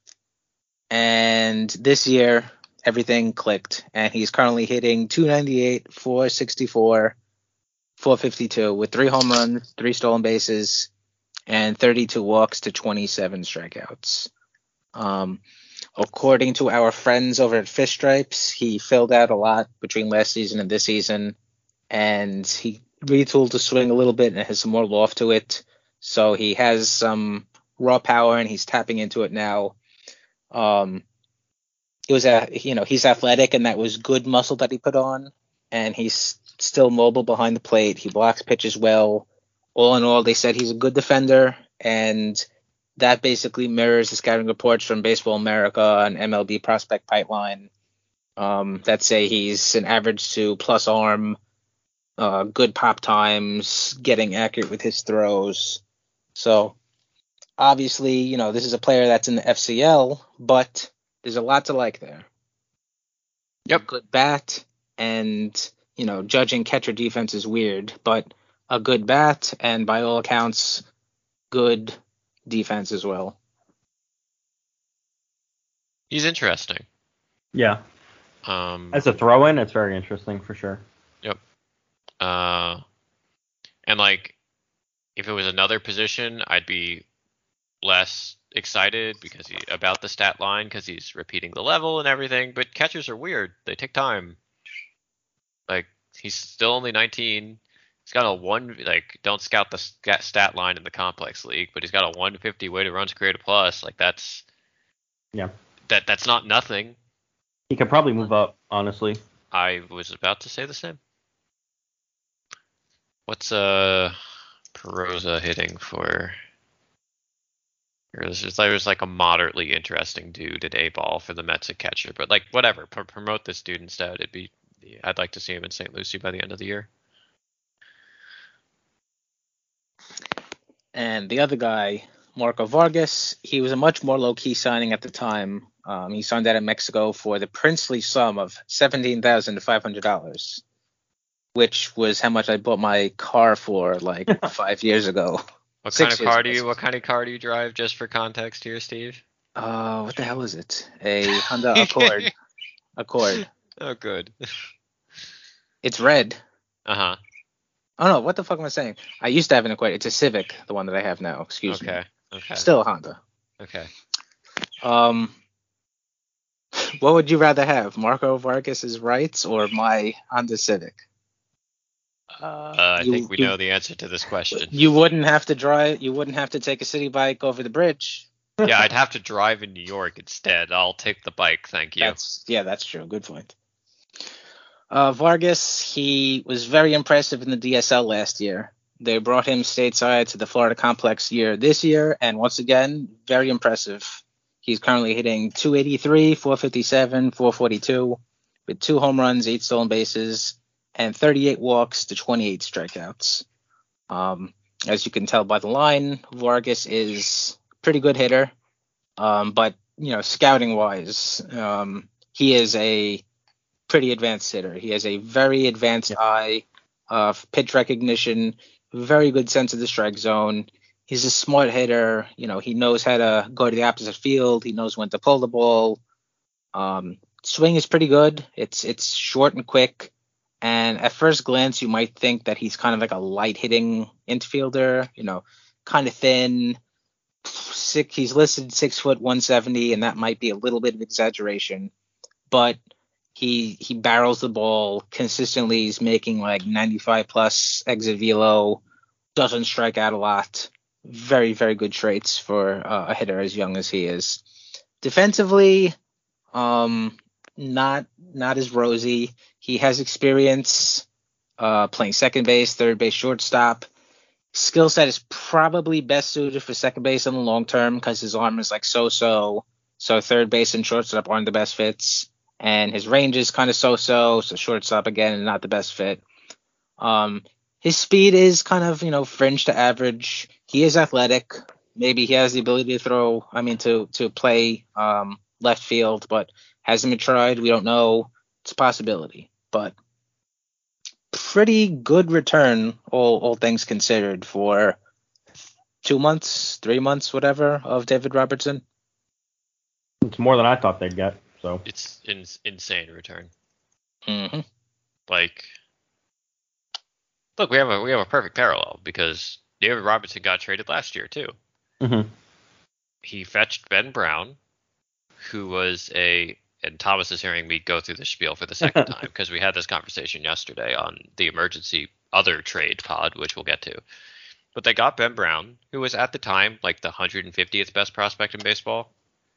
[SPEAKER 1] and this year everything clicked, and he's currently hitting .298, .464, .452 with 3 home runs, 3 stolen bases, and 32 walks to 27 strikeouts. According to our friends over at Fish Stripes, he filled out a lot between last season and this season, and he retooled the swing a little bit and has some more loft to it. So he has some raw power, and he's tapping into it now. He's athletic, and that was good muscle that he put on, and he's still mobile behind the plate. He blocks pitches well. All in all, they said he's a good defender, and that basically mirrors the scouting reports from Baseball America and MLB Prospect Pipeline that say he's an average to plus arm, good pop times, getting accurate with his throws. So obviously, this is a player that's in the FCL, but there's a lot to like there.
[SPEAKER 3] Yep.
[SPEAKER 1] Good bat, and judging catcher defense is weird, but a good bat, and by all accounts, good defense as well.
[SPEAKER 3] He's interesting.
[SPEAKER 2] Yeah. As a throw-in, it's very interesting for sure.
[SPEAKER 3] Yep. And like, if it was another position, I'd be less excited about the stat line because he's repeating the level and everything. But catchers are weird; they take time. Like, he's still only 19. He's got a don't scout the stat line in the complex league, but he's got a 150 weighted runs created plus. Like, that's that's not nothing.
[SPEAKER 2] He could probably move up, honestly.
[SPEAKER 3] I was about to say the same. What's Perosa hitting for? There's like a moderately interesting dude at A-ball for the Mets at catcher, but like whatever, promote this dude instead. I'd like to see him in St. Lucie by the end of the year.
[SPEAKER 1] And the other guy, Marco Vargas, he was a much more low-key signing at the time. He signed out of Mexico for the princely sum of $17,500, which was how much I bought my car for like 5 years ago.
[SPEAKER 3] What kind of car do you drive? Just for context here, Steve.
[SPEAKER 1] What the hell is it? A Honda Accord. Accord.
[SPEAKER 3] Oh, good.
[SPEAKER 1] It's red.
[SPEAKER 3] Uh-huh.
[SPEAKER 1] Oh no, what the fuck am I saying? I used to have an Accord. It's a Civic, the one that I have now. Excuse me.
[SPEAKER 3] Okay.
[SPEAKER 1] Still a Honda.
[SPEAKER 3] Okay.
[SPEAKER 1] What would you rather have, Marco Vargas's rights or my Honda Civic?
[SPEAKER 3] I think we know the answer to this question.
[SPEAKER 1] You wouldn't have to drive. You wouldn't have to take a city bike over the bridge.
[SPEAKER 3] Yeah, I'd have to drive in New York instead. I'll take the bike, thank you.
[SPEAKER 1] That's true. Good point. Vargas, he was very impressive in the DSL last year. They brought him stateside to the Florida Complex this year, and once again, very impressive. He's currently hitting 283, 457, 442, with 2 home runs, 8 stolen bases, and 38 walks to 28 strikeouts. As you can tell by the line, Vargas is a pretty good hitter, but scouting wise, he is a pretty advanced hitter. He has a very advanced eye, pitch recognition, very good sense of the strike zone. He's a smart hitter. He knows how to go to the opposite field. He knows when to pull the ball. Swing is pretty good. It's short and quick. And at first glance, you might think that he's kind of like a light hitting infielder, kind of thin. He's listed 6 foot 170, and that might be a little bit of exaggeration. But he barrels the ball consistently. He's making like 95 plus exit velo, doesn't strike out a lot. Very, very good traits for a hitter as young as he is. Defensively, not as rosy. He has experience playing second base, third base, shortstop. Skill set is probably best suited for second base in the long term because his arm is like so-so. So third base and shortstop aren't the best fits. And his range is kind of so-so. So shortstop, again, not the best fit. His speed is kind of, fringe to average. He is athletic. Maybe he has the ability to play left field, but hasn't been tried. We don't know. It's a possibility, but pretty good return, all things considered, for 2 months, 3 months, whatever, of David Robertson.
[SPEAKER 2] It's more than I thought they'd get. So
[SPEAKER 3] it's insane return.
[SPEAKER 1] Mm-hmm.
[SPEAKER 3] Like, look, we have a perfect parallel because David Robertson got traded last year too.
[SPEAKER 2] Mm-hmm.
[SPEAKER 3] He fetched Ben Brown, who was and Thomas is hearing me go through the spiel for the second time because we had this conversation yesterday on the emergency other trade pod, which we'll get to. But they got Ben Brown, who was at the time like the 150th best prospect in baseball.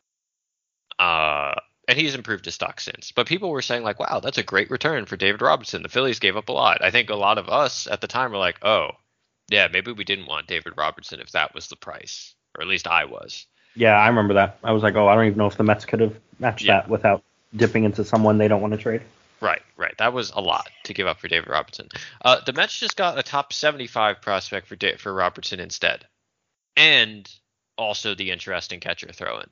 [SPEAKER 3] And he's improved his stock since. But people were saying like, wow, that's a great return for David Robertson. The Phillies gave up a lot. I think a lot of us at the time were like, oh, yeah, maybe we didn't want David Robertson if that was the price. Or at least I was.
[SPEAKER 2] Yeah, I remember that. I was like, I don't even know if the Mets could have matched that without dipping into someone they don't want to trade.
[SPEAKER 3] Right. That was a lot to give up for David Robertson. The Mets just got a top 75 prospect for Robertson instead. And also the interesting catcher throw-in.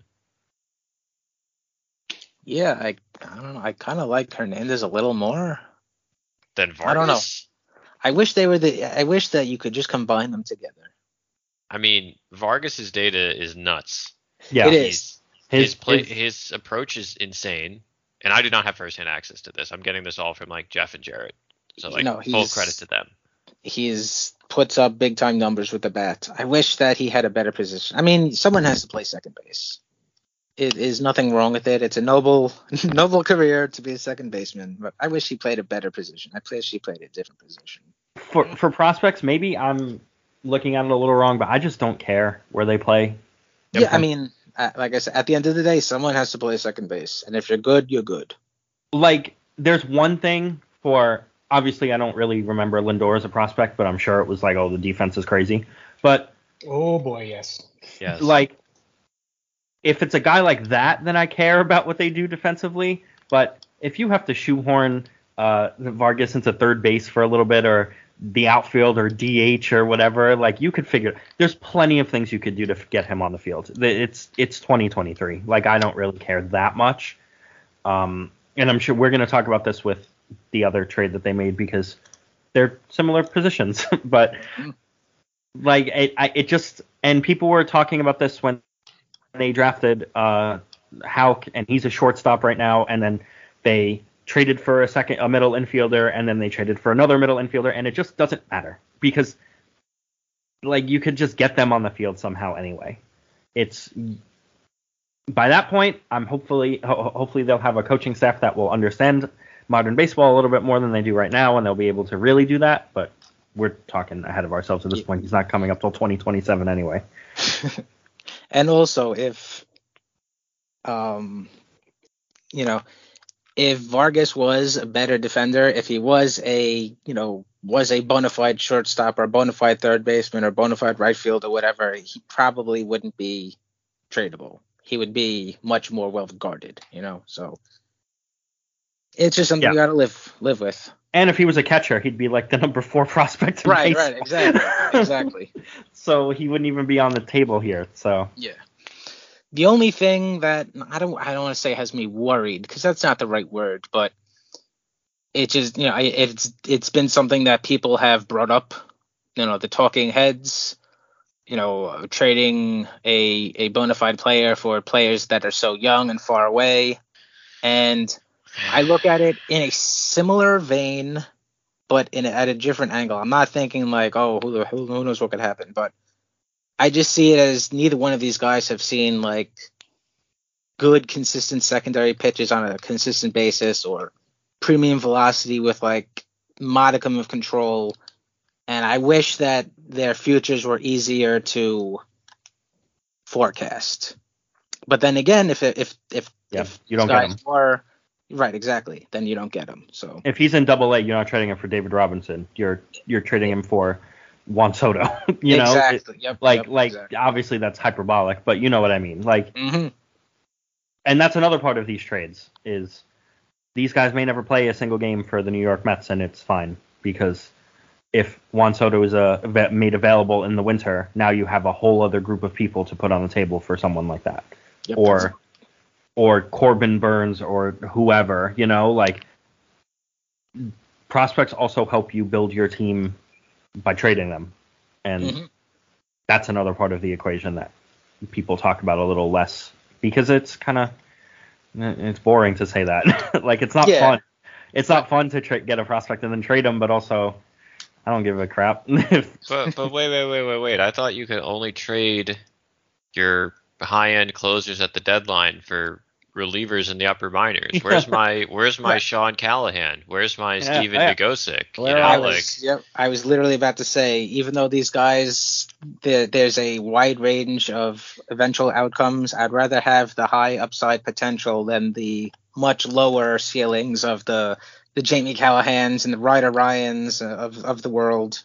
[SPEAKER 1] Yeah, I don't know. I kind of like Hernandez a little more
[SPEAKER 3] than Vargas.
[SPEAKER 1] I don't know. I wish that you could just combine them together.
[SPEAKER 3] I mean, Vargas's data is nuts.
[SPEAKER 2] Yeah,
[SPEAKER 1] it is.
[SPEAKER 3] His approach is insane, and I do not have firsthand access to this. I'm getting this all from like Jeff and Jarrett, so like full credit to them.
[SPEAKER 1] He's puts up big time numbers with the bat. I wish that he had a better position. I mean, someone has to play second base. It is nothing wrong with it. It's a noble career to be a second baseman, but I wish he played a better position. I wish he played a different position.
[SPEAKER 2] For prospects, maybe I'm looking at it a little wrong, but I just don't care where they play.
[SPEAKER 1] Yeah, I mean, like I said, at the end of the day, someone has to play second base, and if you're good, you're good.
[SPEAKER 2] Like, there's one thing for, obviously, I don't really remember Lindor as a prospect, but I'm sure it was like, oh, the defense is crazy. But
[SPEAKER 4] oh boy, yes.
[SPEAKER 2] Like, if it's a guy like that, then I care about what they do defensively. But if you have to shoehorn Vargas into third base for a little bit, or the outfield, or DH, or whatever, like, you could figure. There's plenty of things you could do to get him on the field. It's 2023. Like, I don't really care that much. And I'm sure we're going to talk about this with the other trade that they made because they're similar positions. But like, it just, and people were talking about this when they drafted Houck, and he's a shortstop right now, and then they traded for a middle infielder, and then they traded for another middle infielder, and it just doesn't matter because, like, you could just get them on the field somehow anyway. It's by that point, I'm hopefully they'll have a coaching staff that will understand modern baseball a little bit more than they do right now, and they'll be able to really do that. But we're talking ahead of ourselves at this point. He's not coming up till 2027 anyway.
[SPEAKER 1] And also, if if Vargas was a better defender, if he was a bona fide shortstop or bona fide third baseman or bona fide right field or whatever, he probably wouldn't be tradable. He would be much more well guarded, So it's just something you got to live with.
[SPEAKER 2] And if he was a catcher, he'd be like the number 4 prospect in
[SPEAKER 1] baseball. Right, exactly.
[SPEAKER 2] So he wouldn't even be on the table here. So
[SPEAKER 1] yeah. The only thing that I don't want to say has me worried, because that's not the right word, but it just it's been something that people have brought up. The talking heads. Trading a bona fide player for players that are so young and far away, and I look at it in a similar vein, but at a different angle. I'm not thinking like, oh, who knows what could happen, but I just see it as neither one of these guys have seen like good, consistent secondary pitches on a consistent basis or premium velocity with like modicum of control. And I wish that their futures were easier to forecast. But then again, if
[SPEAKER 2] you don't get them.
[SPEAKER 1] Right, exactly. Then you don't get him. So
[SPEAKER 2] if he's in Double-A, you're not trading him for David Robinson. You're trading him for Juan Soto.
[SPEAKER 1] Exactly.
[SPEAKER 2] Exactly. Obviously that's hyperbolic, but you know what I mean. Like, and that's another part of these trades is these guys may never play a single game for the New York Mets, and it's fine because if Juan Soto is made available in the winter, now you have a whole other group of people to put on the table for someone like that, or Corbin Burns or whoever. Like prospects also help you build your team by trading them, and that's another part of the equation that people talk about a little less because it's boring to say that. Like it's not fun. It's not fun to get a prospect and then trade them, but also I don't give a crap.
[SPEAKER 3] but wait. I thought you could only trade your high-end closers at the deadline for relievers in the upper minors. Where's my Sean Callahan? Where's my Steven Nagosic?
[SPEAKER 1] I was literally about to say, even though these guys, there's a wide range of eventual outcomes, I'd rather have the high upside potential than the much lower ceilings of the Jamie Callahans and the Ryder Ryans of the world.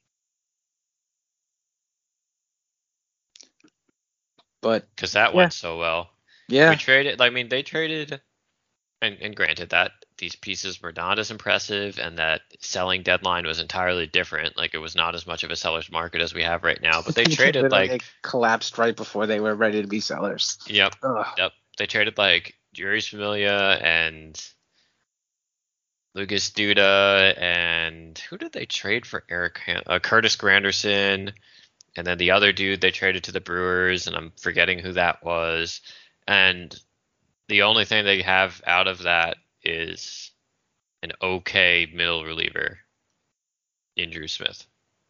[SPEAKER 1] But
[SPEAKER 3] because that went so well.
[SPEAKER 1] Yeah.
[SPEAKER 3] They traded, and granted that these pieces were not as impressive and that selling deadline was entirely different. Like it was not as much of a seller's market as we have right now, but they traded
[SPEAKER 1] they collapsed right before they were ready to be sellers.
[SPEAKER 3] Yep. They traded like Jeurys Familia and Lucas Duda, and who did they trade for Curtis Granderson, and then the other dude they traded to the Brewers, and I'm forgetting who that was. And the only thing they have out of that is an okay middle reliever in Drew Smith.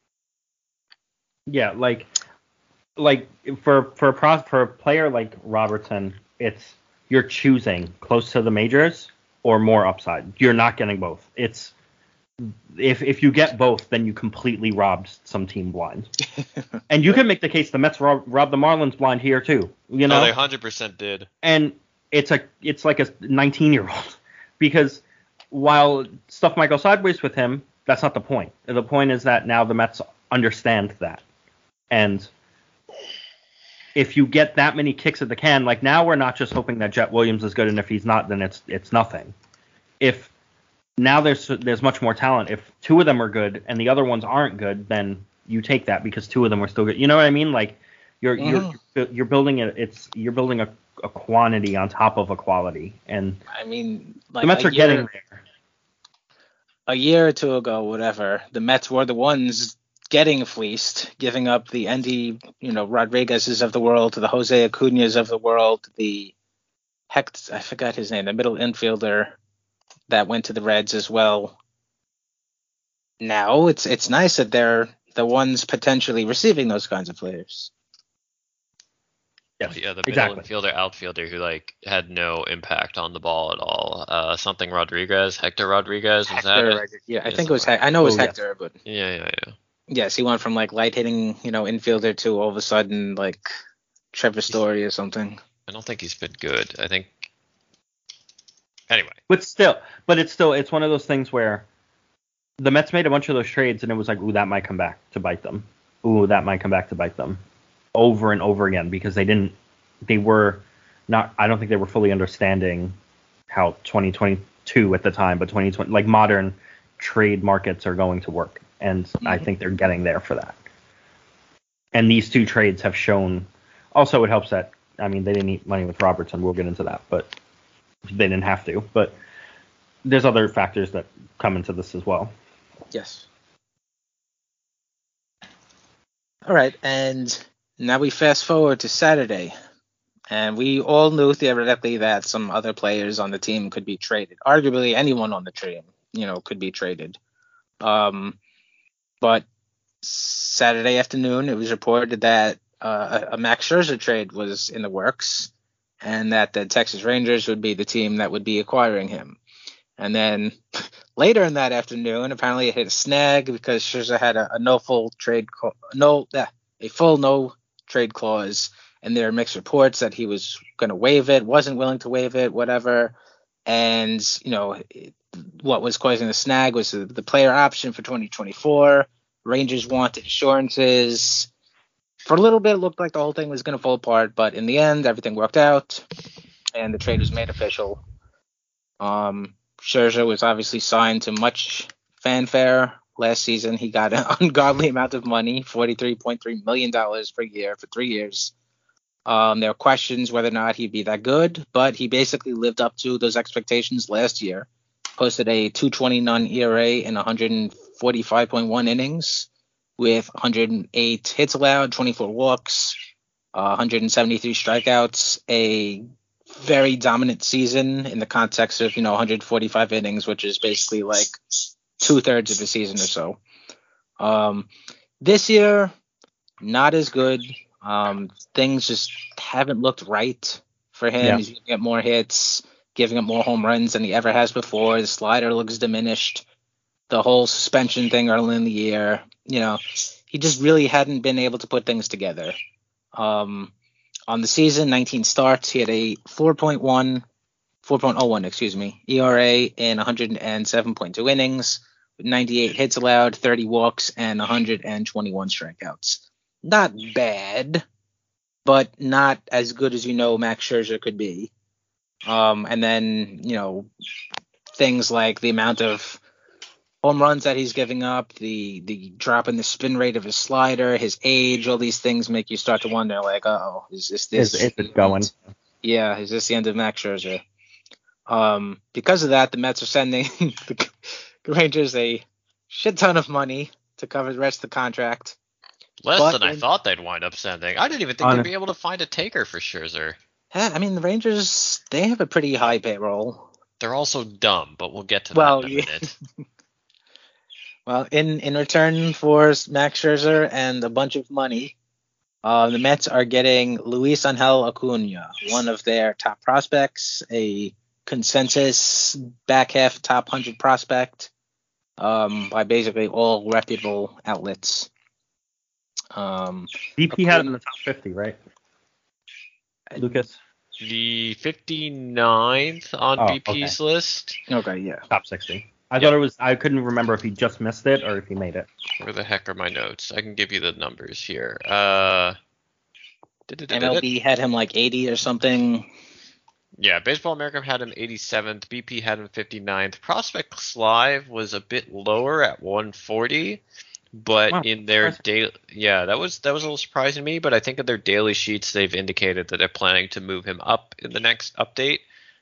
[SPEAKER 2] Yeah, like for a player like Robertson, it's you're choosing close to the majors or more upside. You're not getting both. It's if you get both, then you completely robbed some team blind. And you can make the case the Mets robbed the Marlins blind here too. You know,
[SPEAKER 3] they 100% did.
[SPEAKER 2] And it's like a 19-year-old because while stuff might go sideways with him, that's not the point. The point is that now the Mets understand that. And if you get that many kicks at the can, like now we're not just hoping that Jet Williams is good, and if he's not, then it's nothing. If now there's much more talent. If two of them are good and the other ones aren't good, then you take that because two of them are still good. You know what I mean? Like you're building you're building a quantity on top of a quality, and
[SPEAKER 1] I mean, like
[SPEAKER 2] the Mets are getting there.
[SPEAKER 1] A year or two ago, whatever, the Mets were the ones getting fleeced, giving up the Andy, Rodriguez's of the world to the Jose Acuñas of the world, I forgot his name, the middle infielder that went to the Reds as well. Now it's nice that they're the ones potentially receiving those kinds of players.
[SPEAKER 2] Yes,
[SPEAKER 3] yeah, the middle infielder, outfielder who had no impact on the ball at all. Something Rodriguez, Hector Rodriguez, was that?
[SPEAKER 1] Yeah, I think it was. I know it was Hector, but
[SPEAKER 3] yeah.
[SPEAKER 1] Yes, he went from light hitting, infielder to all of a sudden Trevor Story or something.
[SPEAKER 3] I don't think he's been good. I think. Anyway.
[SPEAKER 2] It's one of those things where the Mets made a bunch of those trades and it was like, ooh, that might come back to bite them. Ooh, that might come back to bite them. Over and over again because I don't think they were fully understanding how 2022 at the time, but 2020, modern trade markets are going to work. And I think they're getting there for that. And these two trades have shown, also it helps that, they didn't eat money with Robertson. We'll get into that, but they didn't have to. But there's other factors that come into this as well.
[SPEAKER 1] Yes. All right. And now we fast forward to Saturday. And we all knew theoretically that some other players on the team could be traded. Arguably anyone on the team, could be traded. But Saturday afternoon, it was reported that a Max Scherzer trade was in the works and that the Texas Rangers would be the team that would be acquiring him. And then later in that afternoon, apparently it hit a snag because Scherzer had a full no trade clause. And there are mixed reports that he was going to waive it, wasn't willing to waive it, whatever. And, what was causing the snag was the player option for 2024. Rangers wanted assurances. For a little bit, it looked like the whole thing was going to fall apart, but in the end, everything worked out, and the trade was made official. Scherzer was obviously signed to much fanfare last season. He got an ungodly amount of money, $43.3 million per year for 3 years. There were questions whether or not he'd be that good, but he basically lived up to those expectations last year. Posted a 2.29 ERA in 145.1 innings with 108 hits allowed, 24 walks, 173 strikeouts, a very dominant season in the context of, 145 innings, which is basically 2/3 of the season or so. This year, not as good. Things just haven't looked right for him. Yeah. He's going to get more hits, giving up more home runs than he ever has before. The slider looks diminished. The whole suspension thing early in the year, he just really hadn't been able to put things together. On the season, 19 starts, he had a 4.01 ERA in 107.2 innings, with 98 hits allowed, 30 walks, and 121 strikeouts. Not bad, but not as good as Max Scherzer could be. And then, things like the amount of home runs that he's giving up, the drop in the spin rate of his slider, his age, all these things make you start to wonder, is this
[SPEAKER 2] is it going?
[SPEAKER 1] Yeah, is this the end of Max Scherzer? Because of that, the Mets are sending the Rangers a shit ton of money to cover the rest of the contract.
[SPEAKER 3] Less than I thought they'd wind up sending. I didn't even think they'd be able to find a taker for Scherzer.
[SPEAKER 1] I mean, the Rangers, they have a pretty high payroll.
[SPEAKER 3] They're also dumb, but we'll get to
[SPEAKER 1] Well,
[SPEAKER 3] that in a minute.
[SPEAKER 1] Well, in return for Max Scherzer and a bunch of money, the Mets are getting Luis Angel Acuna, one of their top prospects, a consensus back half top 100 prospect by basically all reputable outlets.
[SPEAKER 2] BP had him in the top 50, right? Lucas?
[SPEAKER 3] The 59th on BP's list.
[SPEAKER 1] Okay, yeah.
[SPEAKER 2] Top 60. I thought it was. I couldn't remember if he just missed it or if he made it.
[SPEAKER 3] Where the heck are my notes? I can give you the numbers here.
[SPEAKER 1] MLB had him like 80 or something.
[SPEAKER 3] Yeah, Baseball America had him 87th. BP had him 59th. Prospects Live was a bit lower at 140, but in their daily, that was a little surprising to me. But I think in their daily sheets, they've indicated that they're planning to move him up in the next update.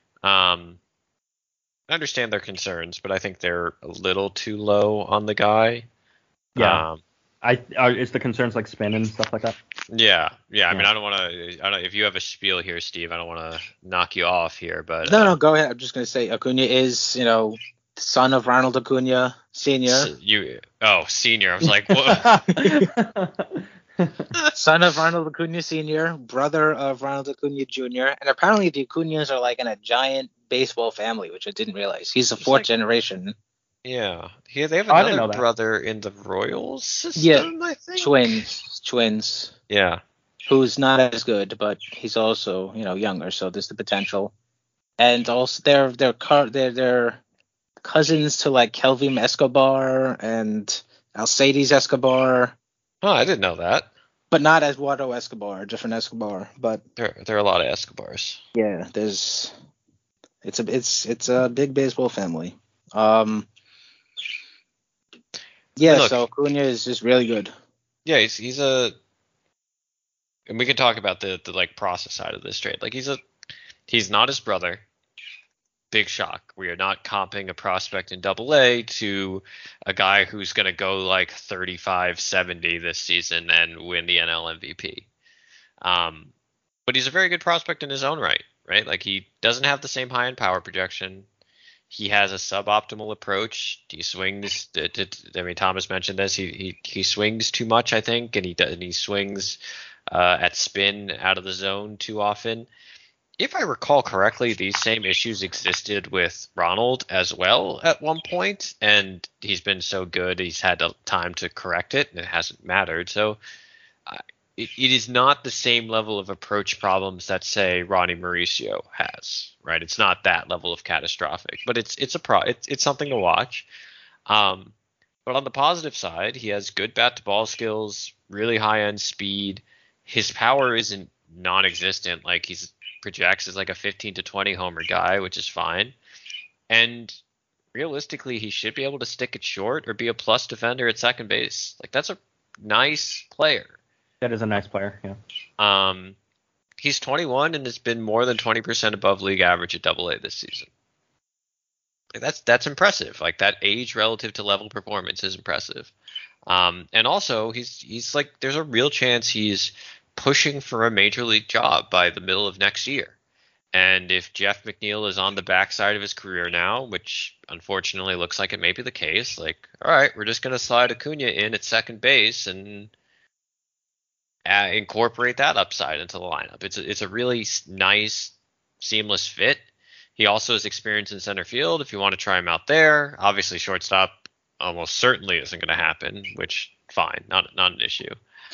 [SPEAKER 3] I understand their concerns, but I think they're a little too low on the guy.
[SPEAKER 2] Yeah. Is the concerns like spin and stuff like that?
[SPEAKER 3] Yeah. I mean, I don't want to. If you have a spiel here, Steve, I don't want to knock you off here, but
[SPEAKER 1] no, go ahead. I'm just gonna say Acuna is, son of Ronald Acuna Sr.
[SPEAKER 3] Senior. I was like, whoa.
[SPEAKER 1] Son of Ronald Acuna Sr., brother of Ronald Acuna Jr., and apparently the Acunas are like in a giant baseball family, which I didn't realize. He's the fourth generation.
[SPEAKER 3] Yeah, they have another brother in the Royals system, I think.
[SPEAKER 1] Twins.
[SPEAKER 3] Yeah.
[SPEAKER 1] Who's not as good, but he's also, younger, so there's the potential. And also they're cousins to like Kelvin Escobar and Alcides Escobar.
[SPEAKER 3] Oh, I didn't know that.
[SPEAKER 1] But not Eduardo Escobar, different Escobar. But
[SPEAKER 3] there are a lot of Escobars.
[SPEAKER 1] Yeah, it's a big baseball family. So Acuna is just really good.
[SPEAKER 3] Yeah, he's and we can talk about the like process side of this trade. Like he's not his brother. Big shock. We are not comping a prospect in AA to a guy who's going to go like 35-70 this season and win the NL MVP. But he's a very good prospect in his own right? Like he doesn't have the same high-end power projection. He has a suboptimal approach. He swings. Thomas mentioned this. He swings too much, I think, and he swings at spin out of the zone too often. If I recall correctly, these same issues existed with Ronald as well at one point, and he's been so good, he's had time to correct it, and it hasn't mattered. So it is not the same level of approach problems that, say, Ronnie Mauricio has, right? It's not that level of catastrophic, but it's something to watch. But on the positive side, he has good bat-to-ball skills, really high-end speed. His power isn't non-existent. Like he's projects as like a 15 to 20 homer guy, which is fine. And realistically, he should be able to stick it short or be a plus defender at second base. Like that's a nice player.
[SPEAKER 2] That is a nice player, yeah.
[SPEAKER 3] He's 21 and has been more than 20% above league average at AA this season. Like that's impressive. Like that age relative to level performance is impressive. And also he's like there's a real chance he's pushing for a major league job by the middle of next year. And if Jeff McNeil is on the backside of his career now, which unfortunately looks like it may be the case, like, all right, we're just going to slide Acuna in at second base and incorporate that upside into the lineup. It's a really nice, seamless fit. He also has experience in center field if you want to try him out there. Obviously, shortstop almost certainly isn't going to happen, which, fine, not an issue.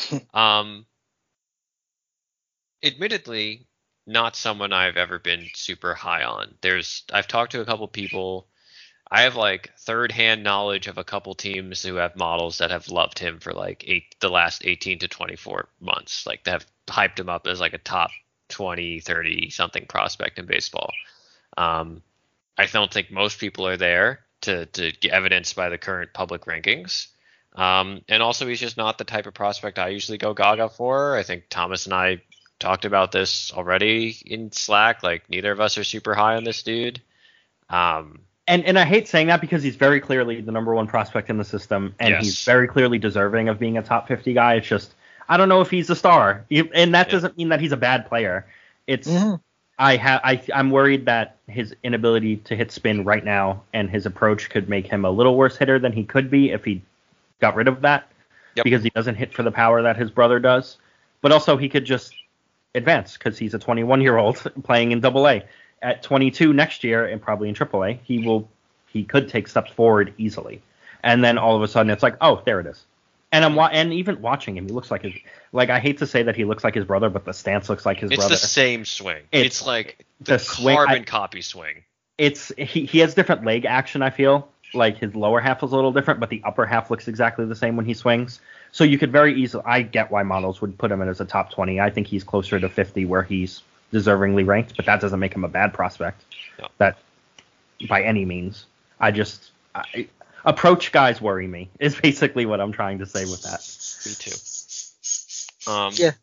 [SPEAKER 3] Admittedly, not someone I've ever been super high on. I've talked to a couple people. I have like third-hand knowledge of a couple teams who have models that have loved him for like the last 18 to 24 months. Like they have hyped him up as like a top 20, 30 something prospect in baseball. I don't think most people are there to get evidenced by the current public rankings. And also he's just not the type of prospect I usually go gaga for. I think Thomas and I talked about this already in Slack. Like neither of us are super high on this dude.
[SPEAKER 2] And I hate saying that because he's very clearly the number one prospect in the system, and he's very clearly deserving of being a top 50 guy. It's just I don't know if he's a star, and that doesn't mean that he's a bad player. It's
[SPEAKER 1] Mhm.
[SPEAKER 2] I'm worried that his inability to hit spin right now and his approach could make him a little worse hitter than he could be if he got rid of that.
[SPEAKER 3] Yep.
[SPEAKER 2] Because he doesn't hit for the power that his brother does. But also he could just advance because he's a 21-year-old playing in Double A. At 22 next year and probably in Triple A, he could take steps forward easily. And then all of a sudden it's like, oh, there it is. And and even watching him, he looks like I hate to say that he looks like his brother, but the stance looks like his
[SPEAKER 3] It's
[SPEAKER 2] brother.
[SPEAKER 3] the same swing.
[SPEAKER 2] It's-
[SPEAKER 3] It's like
[SPEAKER 2] the
[SPEAKER 3] the
[SPEAKER 2] swing-
[SPEAKER 3] carbon copy swing.
[SPEAKER 2] He has different leg action, I feel. Like his lower half is a little different, but the upper half looks exactly the same when he swings. So you could very easily, I get why models would put him in as a top 20. I think he's closer to 50 where he's deservingly ranked, but that doesn't make him a bad prospect.
[SPEAKER 3] No.
[SPEAKER 2] That by any means. Approach guys worry me is basically what I'm trying to say with that.
[SPEAKER 3] Me too.
[SPEAKER 1] Yeah.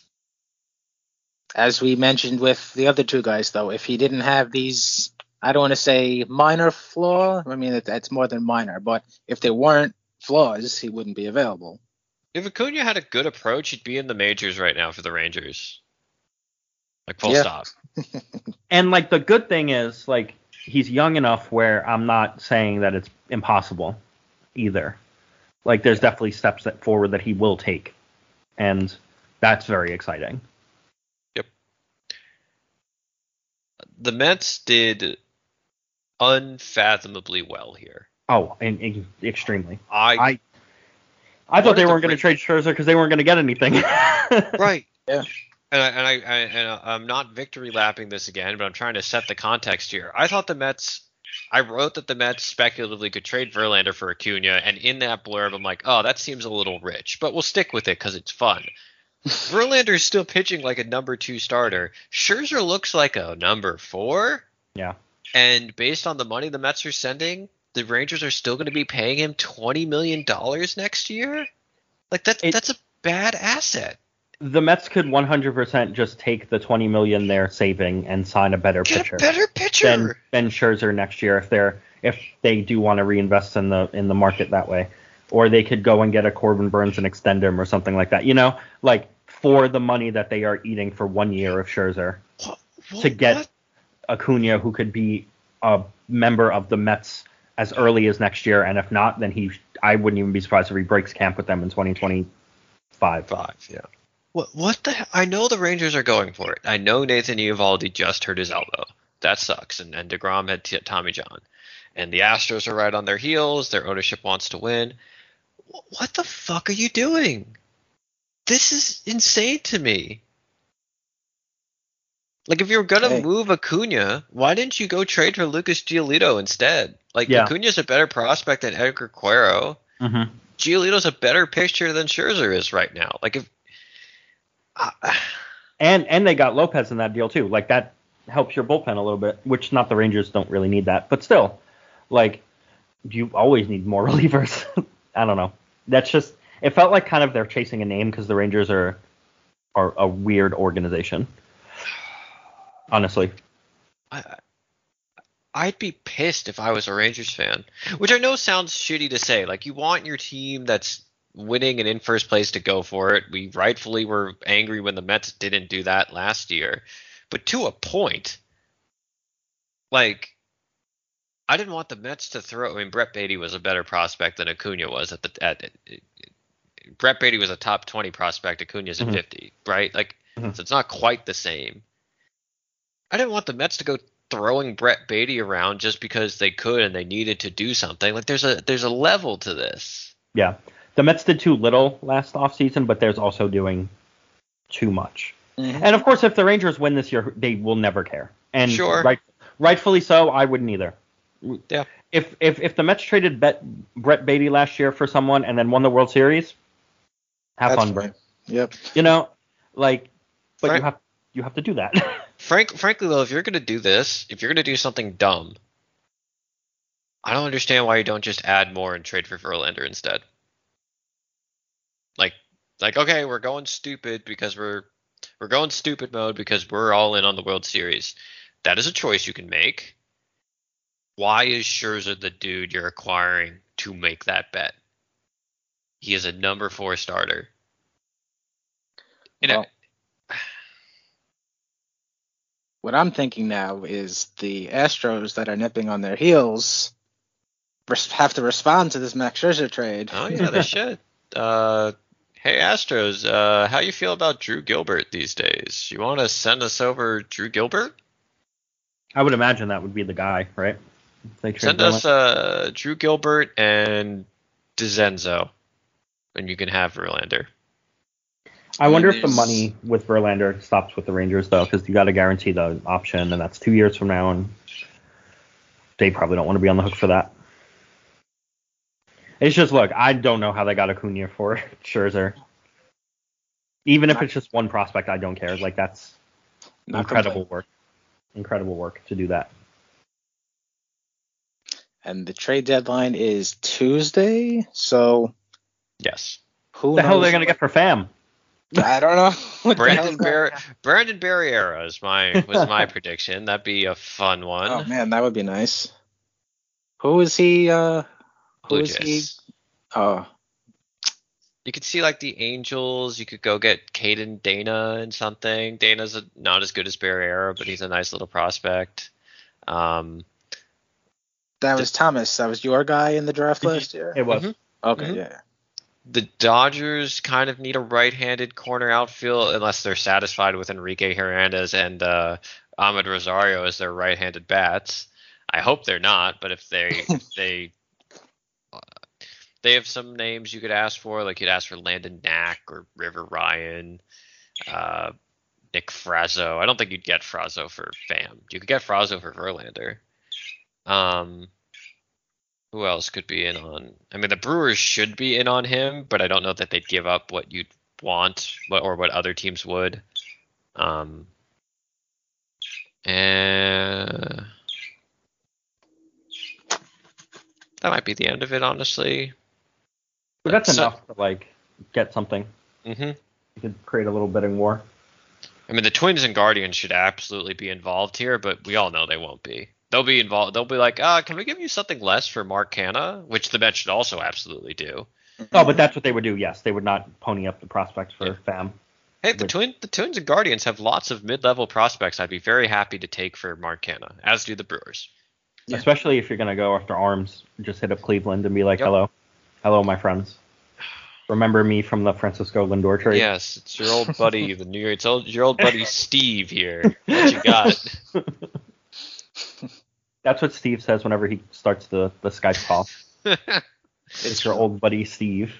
[SPEAKER 1] As we mentioned with the other two guys, though, if he didn't have these, I don't want to say minor flaw. I mean, that's more than minor, but if there weren't flaws, he wouldn't be available.
[SPEAKER 3] If Acuna had a good approach, he'd be in the majors right now for the Rangers. Like full
[SPEAKER 1] Yeah.
[SPEAKER 3] stop.
[SPEAKER 2] And like the good thing is like he's young enough where I'm not saying that it's impossible either. Like there's definitely steps forward that he will take. And that's very exciting.
[SPEAKER 3] The Mets did unfathomably well here.
[SPEAKER 2] Oh, and extremely.
[SPEAKER 3] I
[SPEAKER 2] I thought they
[SPEAKER 3] One of
[SPEAKER 2] weren't
[SPEAKER 3] the
[SPEAKER 2] going to trade Scherzer because they weren't going to get anything.
[SPEAKER 3] right.
[SPEAKER 1] Yeah.
[SPEAKER 3] And I'm not victory lapping this again, but I'm trying to set the context here. I wrote that the Mets speculatively could trade Verlander for Acuna, and in that blurb, I'm like, oh, that seems a little rich, but we'll stick with it because it's fun. Verlander's still pitching like a number 2 starter. Scherzer looks like a number 4.
[SPEAKER 2] Yeah.
[SPEAKER 3] And based on the money the Mets are sending, the Rangers are still going to be paying him $20 million next year? Like that's a bad asset.
[SPEAKER 2] The Mets could 100% just take the $20 million they're saving and sign a better
[SPEAKER 3] Get
[SPEAKER 2] pitcher
[SPEAKER 3] a better pitcher.
[SPEAKER 2] than Scherzer next year if they do want to reinvest in the market that way. Or they could go and get a Corbin Burns and extend him or something like that. You know, like for the money that they are eating for 1 year of Scherzer to get Acuna, who could be a member of the Mets as early as next year. And if not, then I wouldn't even be surprised if he breaks camp with them in 2025.
[SPEAKER 3] 5, yeah. What the hell? I know the Rangers are going for it. I know Nathan Eovaldi just hurt his elbow. That sucks. And DeGrom had Tommy John. And the Astros are right on their heels. Their ownership wants to win. What the fuck are you doing? This is insane to me. Like, if you're going to move Acuna, why didn't you go trade for Lucas Giolito instead? Like,
[SPEAKER 2] Yeah.
[SPEAKER 3] Acuna's a better prospect than Edgar Cuero.
[SPEAKER 2] Mm-hmm.
[SPEAKER 3] Giolito's a better pitcher than Scherzer is right now. Like, if...
[SPEAKER 2] And they got Lopez in that deal too. Like that helps your bullpen a little bit, which not the Rangers don't really need that, but still, like you always need more relievers. I don't know. That's just it felt like kind of they're chasing a name because the Rangers are a weird organization. Honestly,
[SPEAKER 3] I'd be pissed if I was a Rangers fan, which I know sounds shitty to say. Like, you want your team that's winning and in first place to go for it. We rightfully were angry when the Mets didn't do that last year. But to a point, like, I didn't want the Mets to throw. I mean, Brett Beatty was a better prospect than Acuna was Brett Beatty was a top 20 prospect. Acuna's at 50, right? Like, so it's not quite the same. I didn't want the Mets to go throwing Brett Beatty around just because they could and they needed to do something. Like, there's a level to this.
[SPEAKER 2] yeah. The Mets did too little last offseason, but there's also doing too much.
[SPEAKER 1] Mm-hmm.
[SPEAKER 2] And of course, if the Rangers win this year, they will never care. And
[SPEAKER 3] Sure.
[SPEAKER 2] Rightfully so, I wouldn't either.
[SPEAKER 3] Yeah.
[SPEAKER 2] If the Mets traded Brett Beatty last year for someone and then won the World Series, have
[SPEAKER 1] That's
[SPEAKER 2] fun, Brett.
[SPEAKER 1] fine. Yep.
[SPEAKER 2] You know, like, but
[SPEAKER 3] Frank-
[SPEAKER 2] you have to do that.
[SPEAKER 3] Frankly, though, if you're going to do this, if you're going to do something dumb, I don't understand why you don't just add more and trade for Verlander instead. Like, okay, we're going stupid because we're going stupid mode because we're all in on the World Series. That is a choice you can make. Why is Scherzer the dude you're acquiring to make that bet? He is a number 4 starter. You know,
[SPEAKER 1] What I'm thinking now is the Astros that are nipping on their heels have to respond to this Max Scherzer trade.
[SPEAKER 3] Oh yeah, they should. Hey Astros, how you feel about Drew Gilbert these days? You want to send us over Drew Gilbert?
[SPEAKER 2] I would imagine that would be the guy, right? If they trade
[SPEAKER 3] Send us Drew Gilbert and DeZenzo, and you can have Verlander.
[SPEAKER 2] I wonder if the
[SPEAKER 1] there's-
[SPEAKER 2] money with Verlander stops with the Rangers, though, because you got to guarantee the option, and that's 2 years from now, and they probably don't want to be on the hook for that. It's just, look, I don't know how they got Acuna for Scherzer. Even if it's just one prospect, I don't care. Like, that's
[SPEAKER 1] Not
[SPEAKER 2] incredible
[SPEAKER 1] complaining.
[SPEAKER 2] work. Incredible work to do that.
[SPEAKER 1] And the trade deadline is Tuesday, so
[SPEAKER 3] Yes.
[SPEAKER 1] who
[SPEAKER 2] What the hell are
[SPEAKER 1] knows
[SPEAKER 2] they going to get for Pham?
[SPEAKER 1] I don't know. What the hell's going on?
[SPEAKER 3] Brandon Barriera was my prediction. That'd be a fun one.
[SPEAKER 1] Oh man, that would be nice. Who is he? Who
[SPEAKER 3] Blue
[SPEAKER 1] is he?
[SPEAKER 3] Jays.
[SPEAKER 1] Oh,
[SPEAKER 3] You could see like the Angels. You could go get Caden Dana and something. Dana's not as good as Barriera, but he's a nice little prospect.
[SPEAKER 1] that was Thomas. That was your guy in the draft last year.
[SPEAKER 2] It was.
[SPEAKER 3] Mhm.
[SPEAKER 1] Okay,
[SPEAKER 3] Mhm.
[SPEAKER 1] yeah.
[SPEAKER 3] The Dodgers kind of need a right-handed corner outfield unless they're satisfied with Enrique Hernandez and Ahmed Rosario as their right-handed bats. I hope they're not, but if they have some names you could ask for, like you'd ask for Landon Knack or River Ryan, Nick Frazo. I don't think you'd get Frazo for Pham. You could get Frazo for Verlander. Who else could be in on? I mean, the Brewers should be in on him, but I don't know that they'd give up what you'd want or what other teams would. And that might be the end of it, honestly.
[SPEAKER 2] But that's
[SPEAKER 3] So-
[SPEAKER 2] enough to, like, get something.
[SPEAKER 3] hmm
[SPEAKER 2] You could create a little bidding war.
[SPEAKER 3] I mean, the Twins and Guardians should absolutely be involved here, but we all know they won't be. They'll be involved. They'll be like, can we give you something less for Mark Canha? Which the Mets should also absolutely do.
[SPEAKER 2] Oh, but that's what they would do, yes. They would not pony up the prospects for
[SPEAKER 3] Yeah.
[SPEAKER 2] Pham.
[SPEAKER 3] Hey, the Twins and Guardians have lots of mid-level prospects I'd be very happy to take for Mark Canha, as do the Brewers.
[SPEAKER 1] Yeah.
[SPEAKER 2] Especially if you're going to go after arms. Just hit up Cleveland and be like,
[SPEAKER 3] Yep.
[SPEAKER 2] hello. Hello, my friends. Remember me from the Francisco Lindor trade?
[SPEAKER 3] Yes, it's your old buddy, your old buddy Steve here. What you got?
[SPEAKER 2] That's what Steve says whenever he starts the Skype call. It's your old buddy Steve.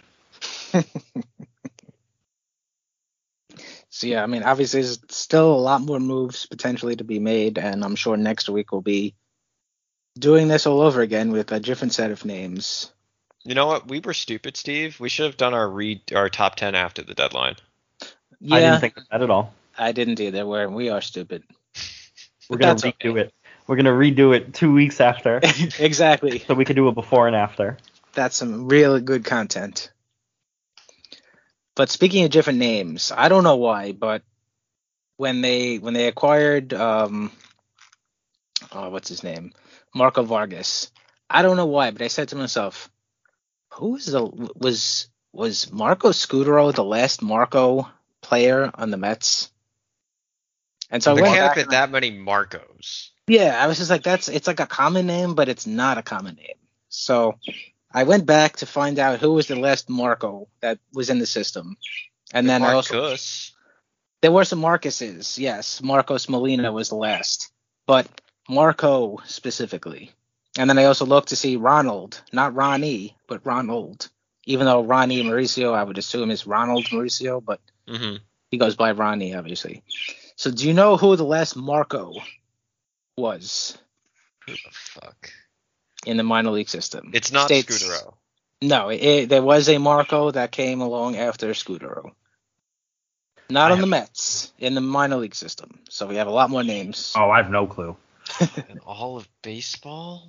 [SPEAKER 1] So yeah, I mean, obviously, there's still a lot more moves potentially to be made, and I'm sure next week we'll be doing this all over again with a different set of names.
[SPEAKER 3] You know what? We were stupid, Steve. We should have done our top 10 after the deadline.
[SPEAKER 1] Yeah,
[SPEAKER 2] I didn't think of that at all.
[SPEAKER 1] I didn't either. We are stupid.
[SPEAKER 2] We're going
[SPEAKER 1] That's
[SPEAKER 2] to redo
[SPEAKER 1] okay.
[SPEAKER 2] it. We're going to redo it 2 weeks after.
[SPEAKER 1] Exactly.
[SPEAKER 2] So we could do a before and after.
[SPEAKER 1] That's some really good content. But speaking of different names, I don't know why, but when they acquired what's his name? Marco Vargas. I don't know why, but I said to myself, was Marco Scudero the last Marco player on the Mets? And so I
[SPEAKER 3] There
[SPEAKER 1] went
[SPEAKER 3] can't have
[SPEAKER 1] back
[SPEAKER 3] been
[SPEAKER 1] and
[SPEAKER 3] that many Marcos.
[SPEAKER 1] yeah, I was just like, it's like a common name, but it's not a common name. So I went back to find out who was the last Marco that was in the system. And then I also,
[SPEAKER 3] Marcus.
[SPEAKER 1] there were some Marcuses. Yes, Marcos Molina was the last, but Marco specifically. And then I also looked to see Ronald, not Ronnie, but Ronald. Even though Ronnie Mauricio, I would assume is Ronald Mauricio, but
[SPEAKER 3] Mm-hmm.
[SPEAKER 1] he goes by Ronnie, obviously. So do you know who the last Marco was
[SPEAKER 3] Who the fuck?
[SPEAKER 1] in the minor league system?
[SPEAKER 3] It's not
[SPEAKER 1] States-
[SPEAKER 3] Scudero.
[SPEAKER 1] No, there was a Marco that came along after Scudero. Not on the Mets, in the minor league system. So we have a lot more names.
[SPEAKER 2] Oh, I have no clue.
[SPEAKER 3] In all of baseball?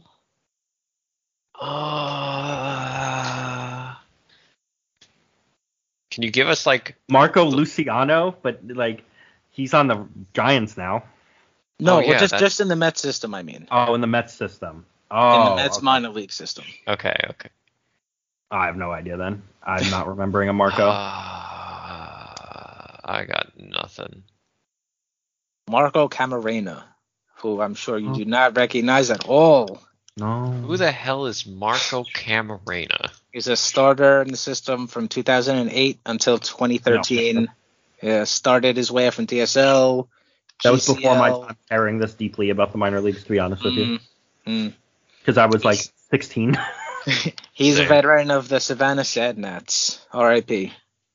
[SPEAKER 3] Can you give us like
[SPEAKER 2] Marco Luciano, but like he's on the Giants now.
[SPEAKER 1] No,
[SPEAKER 3] Oh,
[SPEAKER 1] well,
[SPEAKER 3] yeah,
[SPEAKER 1] just in the Mets system, I mean.
[SPEAKER 2] Oh, in the Mets system. Oh,
[SPEAKER 1] In the Mets
[SPEAKER 2] okay.
[SPEAKER 1] minor league system.
[SPEAKER 3] okay.
[SPEAKER 2] I have no idea then. I'm not remembering a Marco.
[SPEAKER 3] I got nothing.
[SPEAKER 1] Marco Camarena, who I'm sure you do not recognize at all.
[SPEAKER 2] No.
[SPEAKER 3] Who the hell is Marco Camarena?
[SPEAKER 1] He's a starter in the system from 2008 until 2013. Started his way up from DSL.
[SPEAKER 2] That was before my
[SPEAKER 1] GCL.
[SPEAKER 2] time caring this deeply about the minor leagues, to be honest with you.
[SPEAKER 1] Mm.
[SPEAKER 2] Because I was like 16.
[SPEAKER 1] He's a
[SPEAKER 3] Same.
[SPEAKER 1] veteran of the Savannah Sadnats. R.I.P.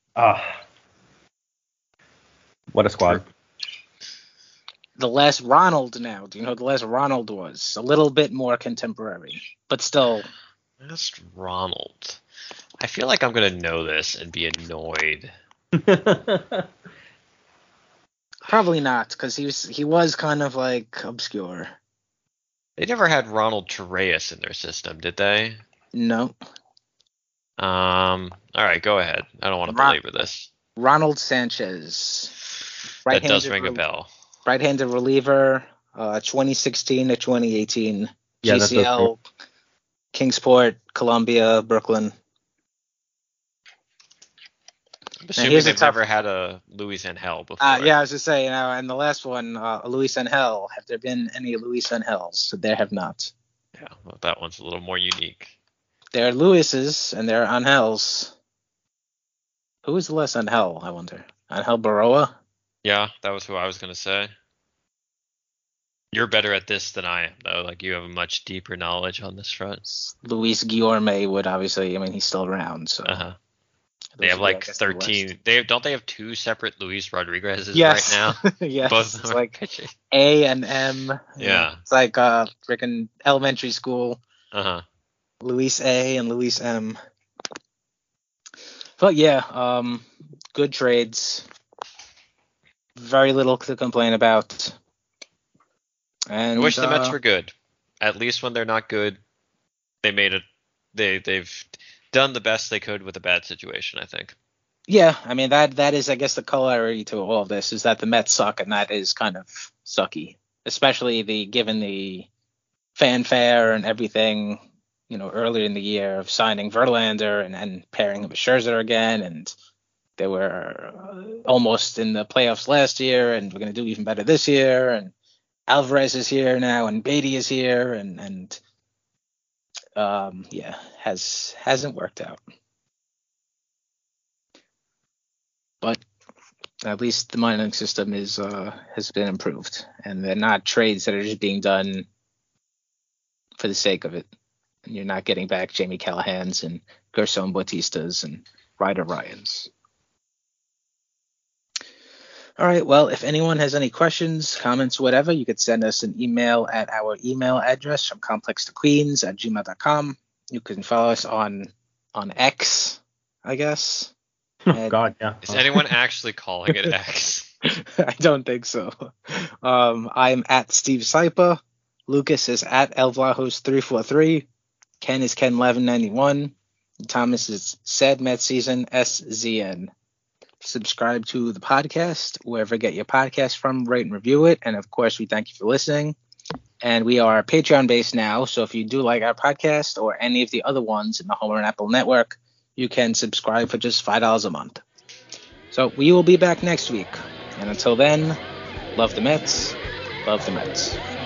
[SPEAKER 2] What a squad.
[SPEAKER 1] The last Ronald now. Do you know who the last Ronald was? A little bit more contemporary, but still.
[SPEAKER 3] Last Ronald. I feel like I'm gonna know this and be annoyed.
[SPEAKER 1] Probably not, because he was kind of like obscure.
[SPEAKER 3] They never had Ronald Torreyes in their system, did they?
[SPEAKER 1] No.
[SPEAKER 3] All right, go ahead. I don't want to belabor this.
[SPEAKER 1] Ronald Sanchez.
[SPEAKER 3] That does ring a bell.
[SPEAKER 1] Right-handed reliever, 2016 to 2018.
[SPEAKER 2] Yeah, that does
[SPEAKER 1] GCL, Kingsport, Columbia, Brooklyn.
[SPEAKER 3] I'm assuming
[SPEAKER 1] here's a
[SPEAKER 3] they've
[SPEAKER 1] tough-
[SPEAKER 3] never had a Luis Angel before.
[SPEAKER 1] Yeah, I was just saying, and the last one, Luis Angel. Have there been any Luis Angels? There have not.
[SPEAKER 3] Yeah, well, that one's a little more unique.
[SPEAKER 1] There are Luises and there are Angels. Who was the last Angel, I wonder? Angel Baroa?
[SPEAKER 3] Yeah, that was who I was gonna say. You're better at this than I am, though. Like, you have a much deeper knowledge on this front.
[SPEAKER 1] Luis Guillorme would obviously, he's still around, so.
[SPEAKER 3] They have
[SPEAKER 1] Those would be, I
[SPEAKER 3] like
[SPEAKER 1] guess, the
[SPEAKER 3] 13. Don't they have two separate Luis Rodriguez's
[SPEAKER 1] Yes.
[SPEAKER 3] right now?
[SPEAKER 1] yes.
[SPEAKER 3] Both
[SPEAKER 1] It's
[SPEAKER 3] of them are
[SPEAKER 1] like
[SPEAKER 3] pitching.
[SPEAKER 1] A and M.
[SPEAKER 3] Yeah.
[SPEAKER 1] It's like freaking elementary school.
[SPEAKER 3] Uh-huh.
[SPEAKER 1] Luis A and Luis M. But yeah, good trades. Very little to complain about. And
[SPEAKER 3] I wish the Mets were good. At least when they're not good, they made it. They've done the best they could with a bad situation, I think.
[SPEAKER 1] Yeah, that is, I guess, the corollary to all of this is that the Mets suck, and that is kind of sucky, especially given the fanfare and everything, earlier in the year of signing Verlander and pairing him with Scherzer again, and they were almost in the playoffs last year, and we're going to do even better this year, and Alvarez is here now, and Beatty is here, and hasn't worked out. But at least the minor league system has been improved, and they're not trades that are just being done for the sake of it. And you're not getting back Jamie Callahans and Gerson Bautistas and Ryder Ryans. All right, well, if anyone has any questions, comments, whatever, you could send us an email at our email address from complextoqueens@gmail.com. You can follow us on X, I guess.
[SPEAKER 2] Oh, God, yeah.
[SPEAKER 3] Is anyone actually calling it X?
[SPEAKER 1] I don't think so. I'm at Steve Sypa. Lucas is at Elvlajos343. Ken is Ken1191. Thomas is said Met Season SZN. Subscribe to the podcast wherever you get your podcast from, rate and review it, and of course we thank you for listening. And we are Patreon based now, so if you do like our podcast or any of the other ones in the Homer and Apple network, you can subscribe for just $5 a month. So we will be back next week, and until then, love the Mets, love the Mets.